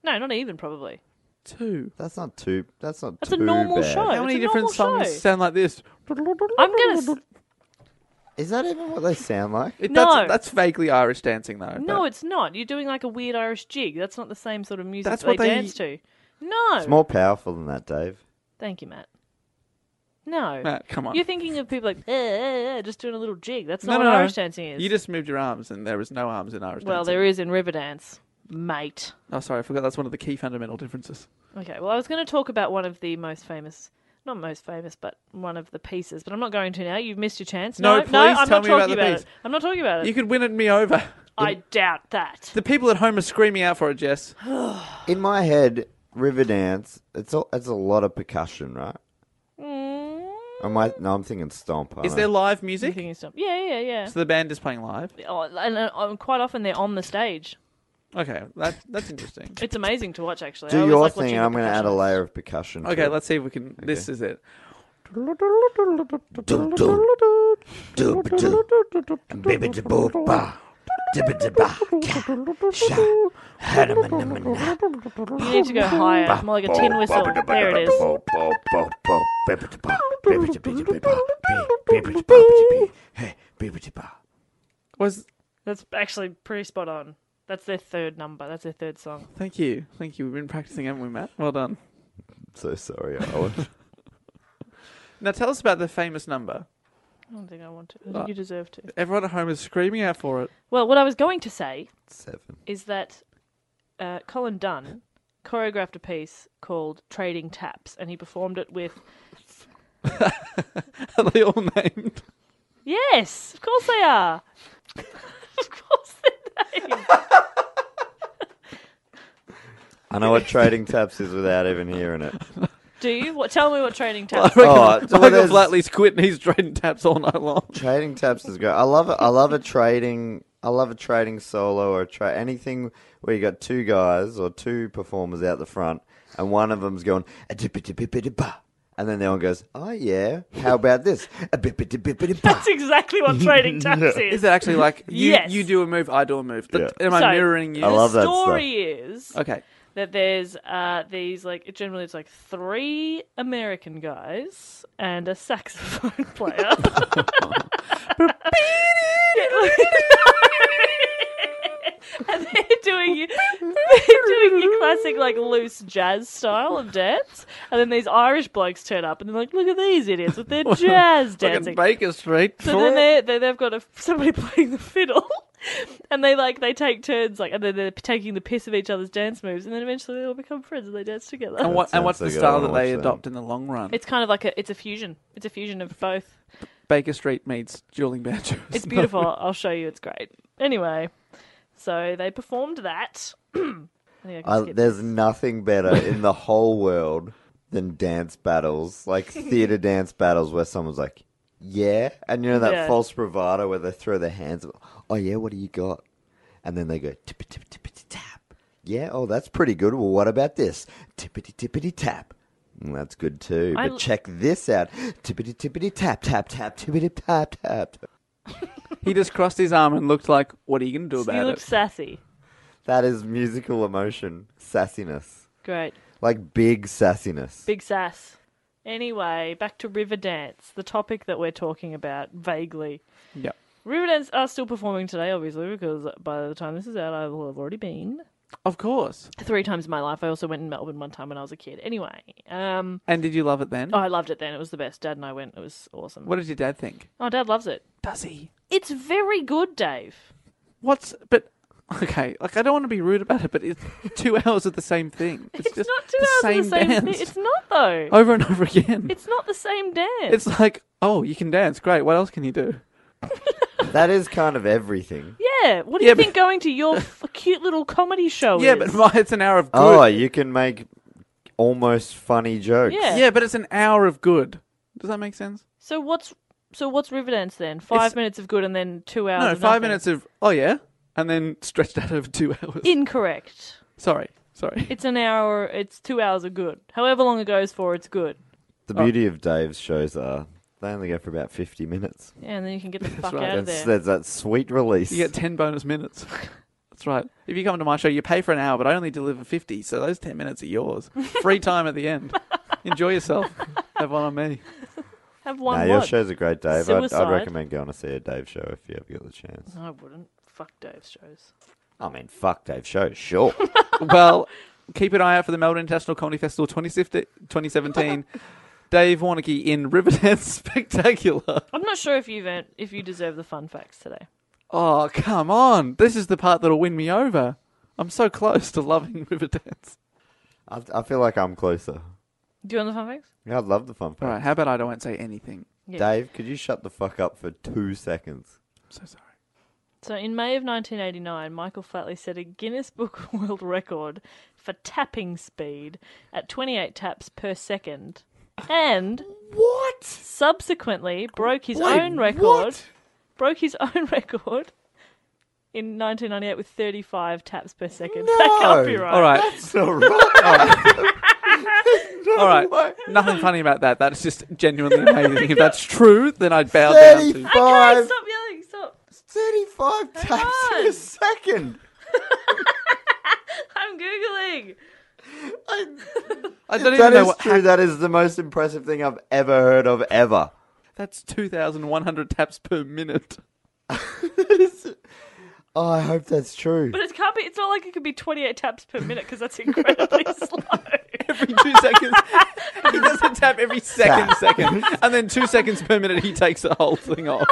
No, not even probably. Two. That's not too. That's not That's a too normal bad. show. How many It's a different normal songs show. sound like this? I'm gonna. S- Is that even what they sound like? It, No. that's, that's vaguely Irish dancing, though. no, but- it's not. You're doing like a weird Irish jig. That's not the same sort of music That's that what they, they- dance to. No. It's more powerful than that, Dave. Thank you, Matt. No. Matt, come on. You're thinking of people like, eh, eh, eh, just doing a little jig. That's No, not no, what no. Irish dancing is. You just moved your arms, and there is no arms in Irish well, dancing. there is in Riverdance, mate. Oh, sorry, I forgot that's one of the key fundamental differences. Okay, well, I was going to talk about one of the most famous, not most famous, but one of the pieces, but I'm not going to now. You've missed your chance. No, No, please no, I'm tell not me talking about the about piece. it. I'm not talking about it. You could win it me over. I doubt that. The people at home are screaming out for it, Jess. In my head, Riverdance. It's a, it's a lot of percussion, right? Mm, Am I? No, I'm thinking stomp. Is aren't there I? live I'm music? thinking stuff. Yeah, yeah, yeah. So the band is playing live? Oh, and uh, quite often they're on the stage. Okay, that, that's interesting. It's amazing to watch, actually. I Do always your like thing. watching and the I'm going to add a percussion. layer of percussion. to Okay, it. let's see if we can... This is it. You need to go higher, more like a tin whistle. There it is. Was That's actually pretty spot on. That's their third number. That's their third song. Thank you. Thank you. We've been practicing, haven't we, Matt? Well done. So sorry, Owen. Now tell us about the famous number. I don't think I want to. I think Uh, you deserve to. Everyone at home is screaming out for it. Well, what I was going to say Seven. is that uh, Colin Dunn choreographed a piece called Trading Taps, and he performed it with... Are they all named? Yes, of course they are. Of course they're named. I know what trading taps is without even hearing it. Do you? What? Tell me what Trading I Taps reckon Oh, well, Michael there's- Flatley's quit and he's trading taps all night long. Trading taps is great. I love it. I love a trading. I love a trading solo or a tra- anything where you got two guys or two performers out the front, and one of them's going a dip-a-dip-a-dip-a-ba, and then the other one goes, "Oh yeah, how about this? A bip-a-dip-a-dip-a-ba." That's exactly what Trading Taps is. Is it actually like you, Yes. you do a move, I do a move? But Yeah. Am I So, mirroring you? I love the that story is Okay. that there's uh, these like it generally it's like three American guys and a saxophone player. And they're doing you, they're doing your classic like loose jazz style of dance, and then these Irish blokes turn up and they're like, "Look at these idiots with their jazz Like dancing." in Baker Street. So then they they they've got a, somebody playing the fiddle, and they like they take turns like, and then they're taking the piss of each other's dance moves, and then eventually they all become friends and they dance together. and what, and sounds what's so the good. I style wanna that they watch that. adopt in the long run? It's kind of like a it's a fusion. It's a fusion of both. Baker Street meets dueling banjos. It's beautiful. I'll show you. It's great. Anyway, so they performed that. I think I can I, skip there's this. nothing better in the whole world than dance battles, like theater dance battles, where someone's like, "Yeah," and you know that Yeah. false bravado where they throw their hands up. "Oh yeah, what do you got?" And then they go tippity tippity tippity tap. "Yeah, oh that's pretty good. Well, what about this? Tippity tippity tap." Mm, that's good too. I But l- check this out. Tippity tippity tap tap tap tippity tap tap. He just crossed his arm and looked like, what are you going to do You about look it? sassy. That is musical emotion, sassiness, Great. like big sassiness. Big sass. Anyway, back to Riverdance, the topic that we're talking about vaguely. Yep. Riverdance are still performing today, obviously, because by the time this is out, I will have already been Of course. three times in my life. I also went in Melbourne one time when I was a kid. Anyway, um, And did you love it then? oh, I loved it then. It was the best. Dad and I went. It was awesome. What did your dad think? Oh, Dad loves it. Does he? It's very good, Dave. What's... But... Okay, like I don't want to be rude about it, but it's two hours of the same thing. It's, It's just not two the hours same of the same dance thing. It's not, though. over and over again. It's not the same dance. It's like, oh, you can dance, great. What else can you do? That is kind of everything. yeah. What do Yeah, you but- think going to your f- cute little comedy show Yeah, is? but my, it's an hour of good. Oh, you can make almost funny jokes. Yeah. Yeah, but it's an hour of good. Does that make sense? So what's so what's Riverdance then? Five It's- minutes of good and then two hours. No, of five nothing? minutes of oh yeah, and then stretched out over two hours. Incorrect. Sorry, sorry. It's an hour. It's two hours of good. However long it goes for, it's good. The Oh. beauty of Dave's shows are they only go for about fifty minutes. Yeah, and then you can get the fuck right. out of That's, there. there's that sweet release. You get ten bonus minutes. That's That's right. If you come to my show, you pay for an hour, but I only deliver fifty, so those ten minutes are yours. Free time at the end. Enjoy yourself. Have one on me. Have one Nah, what? your show's a great, Dave. I'd, Suicide? I'd recommend going to see a Dave show if you ever get the chance. No, I wouldn't. Fuck Dave's shows. I mean, fuck Dave show, sure. Well, keep an eye out for the Melbourne International Comedy Festival twenty seventeen. Dave Warnicky in Riverdance Spectacular. I'm not sure if you've earned, if you deserve the fun facts today. Oh, come on. This is the part that'll win me over. I'm so close to loving Riverdance. I, I feel like I'm closer. Do you want the fun facts? Yeah, I'd love the fun facts. All right, how about I don't say anything? Yeah. Dave, could you shut the fuck up for two seconds? I'm so sorry. So in May of nineteen eighty-nine, Michael Flatley set a Guinness Book World Record for tapping speed at twenty-eight taps per second. And what? Subsequently broke his Wait, own record. what? Broke his own record in nineteen ninety-eight with thirty-five taps per second. No. That can't be right. All right. That's not right. No All right. way. Nothing funny about that. That's just genuinely amazing. If that's true, then I'd bow down to. thirty-five, Okay, stop yelling. Stop. thirty-five taps on. per second. I'm Googling. I If don't that even know is what. true, that is the most impressive thing I've ever heard of ever. That's two thousand one hundred taps per minute. Oh, I hope that's true. But it can't be. It's not like it could be twenty-eight taps per minute because that's incredibly slow. Every two seconds. He doesn't tap every second Tap. second. And then two seconds per minute, he takes the whole thing off.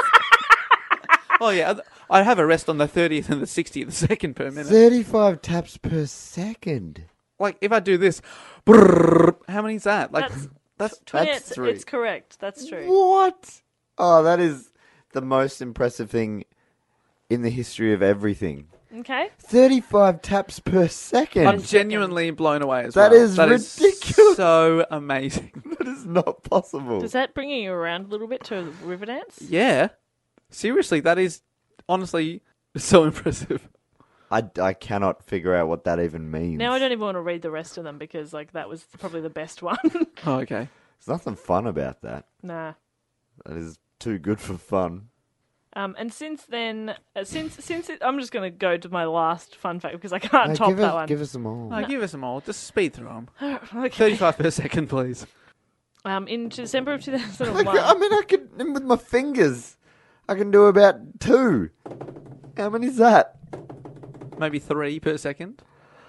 Oh, yeah. I have a rest on the thirtieth and the sixtieth second per minute. thirty-five taps per second. Like, if I do this, brrr, how many is that? Like, That's- that's, twenty-eight. That's three. It's correct. That's true. What? Oh, that is the most impressive thing in the history of everything. Okay. thirty-five taps per second. I'm genuinely blown away as That well. is That ridiculous. so amazing. That is not possible. Does that bring you around a little bit to Riverdance? Yeah. Seriously, that is honestly so impressive. I, I cannot figure out what that even means. Now I don't even want to read the rest of them because like that was probably the best one. Oh, okay. There's nothing fun about that. Nah. That is too good for fun. Um, and since then, uh, since since it, I'm just going to go to my last fun fact because I can't No, top give, that us, one. give us them all. No, give us them all. Just speed through them. Okay. thirty-five per second, please. Um, in December of two thousand I, one. can- I mean, I can, with my fingers, I can do about two. How many is that? Maybe three per second.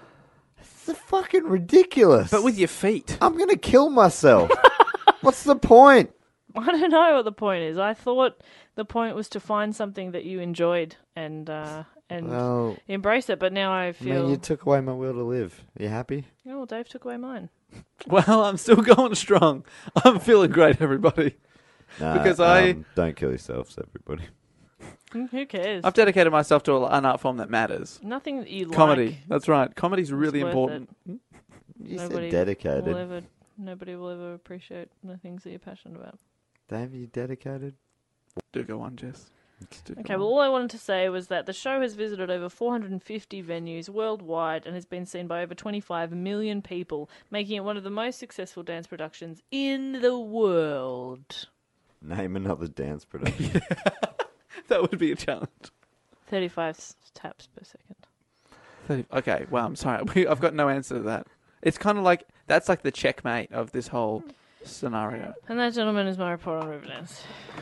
It's fucking ridiculous. But with your feet. I'm going to kill myself. What's the point? I don't know what the point is. I thought the point was to find something that you enjoyed and uh, and Well, embrace it. But now I I feel. mean, you took away my will to live. Are you happy? Oh, well, Dave took away mine. Well, I'm still going strong. I'm feeling great, everybody. Nah, Because I- um, don't kill yourselves, everybody. Mm, Who cares? I've dedicated myself to an art form that matters. Nothing that you Comedy. like. That's right. Comedy's really worth important. You Nobody said dedicated. Will ever, nobody will ever appreciate the things that you're passionate about. Dave, you dedicated? Do go on, Jess. Just do go Okay, on. well, all I wanted to say was that the show has visited over four hundred fifty venues worldwide and has been seen by over twenty-five million people, making it one of the most successful dance productions in the world. Name another dance production. That would be a challenge. thirty-five s- taps per second. thirty Okay, well, I'm sorry. We- I've got no answer to that. It's kind of like, that's like the checkmate of this whole scenario. And that, gentlemen, is my report on Riverdance.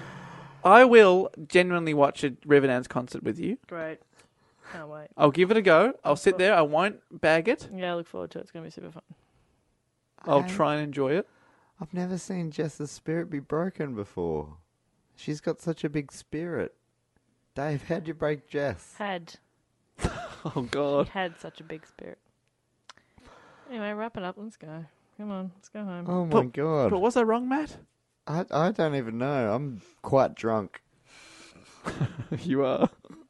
I will genuinely watch a Riverdance concert with you. Great. Can't wait. I'll give it a go. I'll sit there. I won't bag it. Yeah, I look forward to it. It's going to be super fun. I'll I- try and enjoy it. I've never seen Jess's spirit be broken before. She's got such a big spirit. Dave, how'd you break Jess? Had. Oh, God. Had such a big spirit. Anyway, wrap it up. Let's go. Come on, let's go home. Oh my But- god. But was I wrong, Matt? I, I don't even know. I'm quite drunk. You are.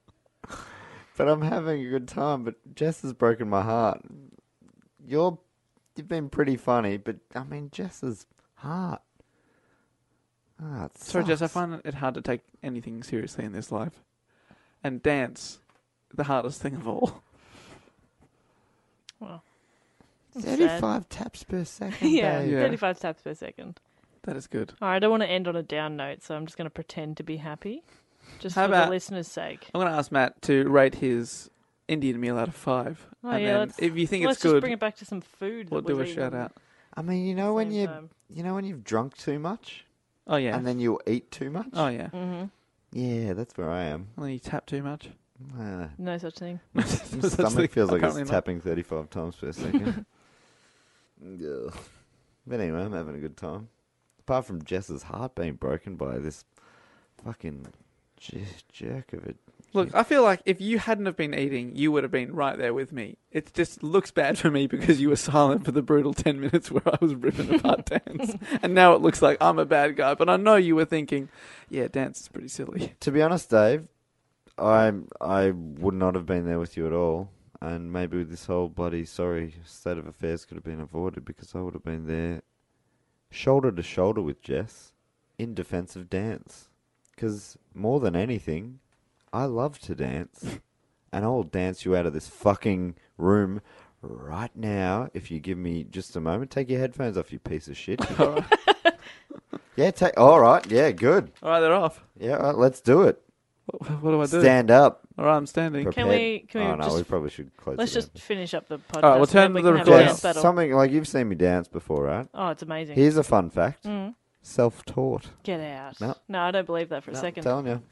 But I'm having a good time. But Jess has broken my heart. You're, you've been pretty funny, but I mean, Jess's heart. Ah, it Sorry, Jess, I sucks. find it hard to take anything seriously in this life. And dance, the hardest thing of all. Well, that's sad. thirty-five taps per second. yeah, Dave. Yeah. thirty-five taps per second. That is good. All right, I don't want to end on a down note, so I'm just going to pretend to be happy, just How for about- the listeners' sake. I'm going to ask Matt to rate his Indian meal out of five. Oh, and yeah, then let's- if you think Let's it's just good, bring it back to some food. we'll that do was a shout eaten. out. I mean, you know when Same you time. you know when you've drunk too much, Oh yeah. and then you eat too much. oh yeah. Mm-hmm. Yeah, that's where I am. And then you tap too much. Uh, No such thing. my That's the- stomach feels like apparently it's not. tapping thirty-five times per second. Ugh. But anyway, I'm having a good time. Apart from Jess's heart being broken by this fucking j- jerk of it. Look, I feel like if you hadn't have been eating, you would have been right there with me. It just looks bad for me because you were silent for the brutal ten minutes where I was ripping apart Dance. And now it looks like I'm a bad guy. But I know you were thinking, yeah, Dance is pretty silly. To be honest, Dave, I I would not have been there with you at all, and maybe this whole bloody sorry state of affairs could have been avoided because I would have been there, shoulder to shoulder with Jess, in defence of Dance. Because more than anything, I love to dance, and I'll dance you out of this fucking room right now if you give me just a moment. Take your headphones off, you piece of shit. All right. Yeah, take. All right, yeah, good. All right, they're off. Yeah, all right, let's do it. What, what do I do? Stand up. All right, I'm standing. Can Prepared. we? Can we oh no, just? we probably should close. Let's it just down. finish up the podcast. right, we'll and turn then the we can have a recording dance off. battle. Something like you've seen me dance before, right? Oh, it's amazing. Here's a fun fact: Mm. self-taught. Get out. No. No, I don't believe that for a No, second. I'm telling you,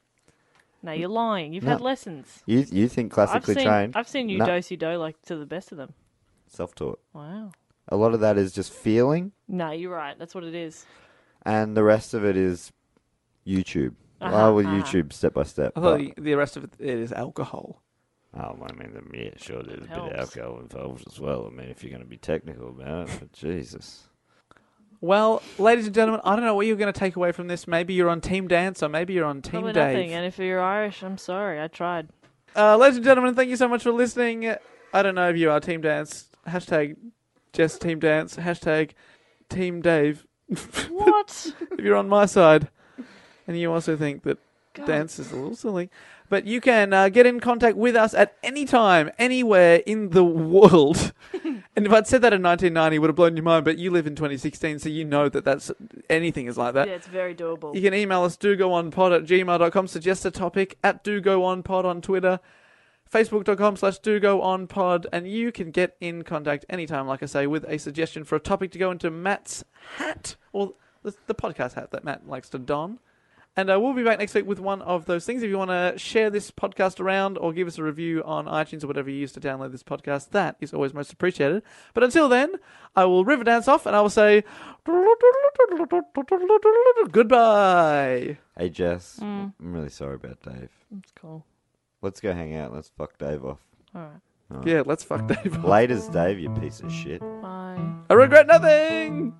No, you're lying. You've No. had lessons. you you think classically I've seen, trained? I've seen you No. do-si do like to the best of them. Self-taught. Wow. A lot of that is just feeling, No, you're right. That's what it is. and the rest of it is YouTube. Uh-huh, I will uh-huh. YouTube step by step. I thought but- the, the rest of it is alcohol. Oh, I mean, the- yeah, sure, there's a bit Helps. of alcohol involved as well. I mean, if you're going to be technical about it, but Jesus. Well, ladies and gentlemen, I don't know what you're going to take away from this. Maybe you're on Team Dance or maybe you're on Team Probably Dave. nothing. And if you're Irish, I'm sorry. I tried. Uh, ladies and gentlemen, thank you so much for listening. I don't know if you are Team Dance. Hashtag Jess Team Dance. Hashtag Team Dave. What? If you're on my side and you also think that God. dance is a little silly. But you can uh, get in contact with us at any time, anywhere in the world. And if I'd said that in nineteen ninety, it would have blown your mind. But you live in twenty sixteen, so you know that that's anything is like that. Yeah, it's very doable. You can email us dogoonpod at gmail dot com, suggest a topic at dogoonpod on Twitter, facebook dot com slash dogoonpod, and you can get in contact anytime, like I say, with a suggestion for a topic to go into Matt's hat, or the, the podcast hat that Matt likes to don. And uh, we'll be back next week with one of those things. If you want to share this podcast around or give us a review on iTunes or whatever you use to download this podcast, that is always most appreciated. But until then, I will river dance off and I will say goodbye. Hey, Jess, Mm. I'm really sorry about Dave. That's cool. Let's go hang out. Let's fuck Dave off. All right. All right. Yeah, let's fuck Dave. Laters, Dave, you piece of shit. Bye. I regret nothing.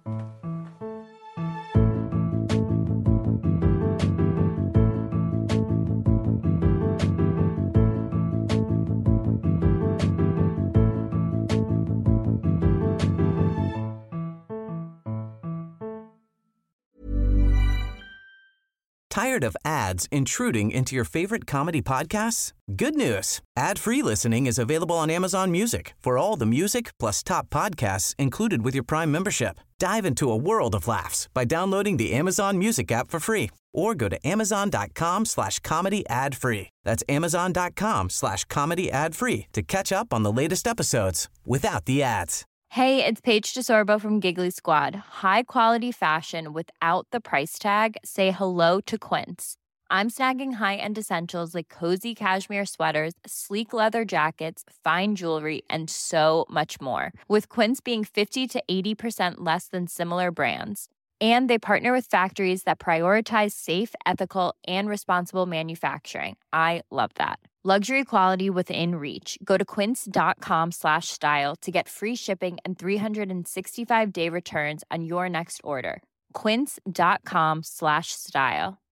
Tired of ads intruding into your favorite comedy podcasts? Good news. Ad-free listening is available on Amazon Music for all the music plus top podcasts included with your Prime membership. Dive into a world of laughs by downloading the Amazon Music app for free or go to amazon.com slash comedy ad free. That's amazon.com slash comedy ad free to catch up on the latest episodes without the ads. Hey, it's Paige DeSorbo from Giggly Squad. High quality fashion without the price tag. Say hello to Quince. I'm snagging high-end essentials like cozy cashmere sweaters, sleek leather jackets, fine jewelry, and so much more. With Quince being fifty to eighty percent less than similar brands. And they partner with factories that prioritize safe, ethical, and responsible manufacturing. I love that. Luxury quality within reach. Go to quince.com slash style to get free shipping and three sixty-five day returns on your next order. Quince.com slash style.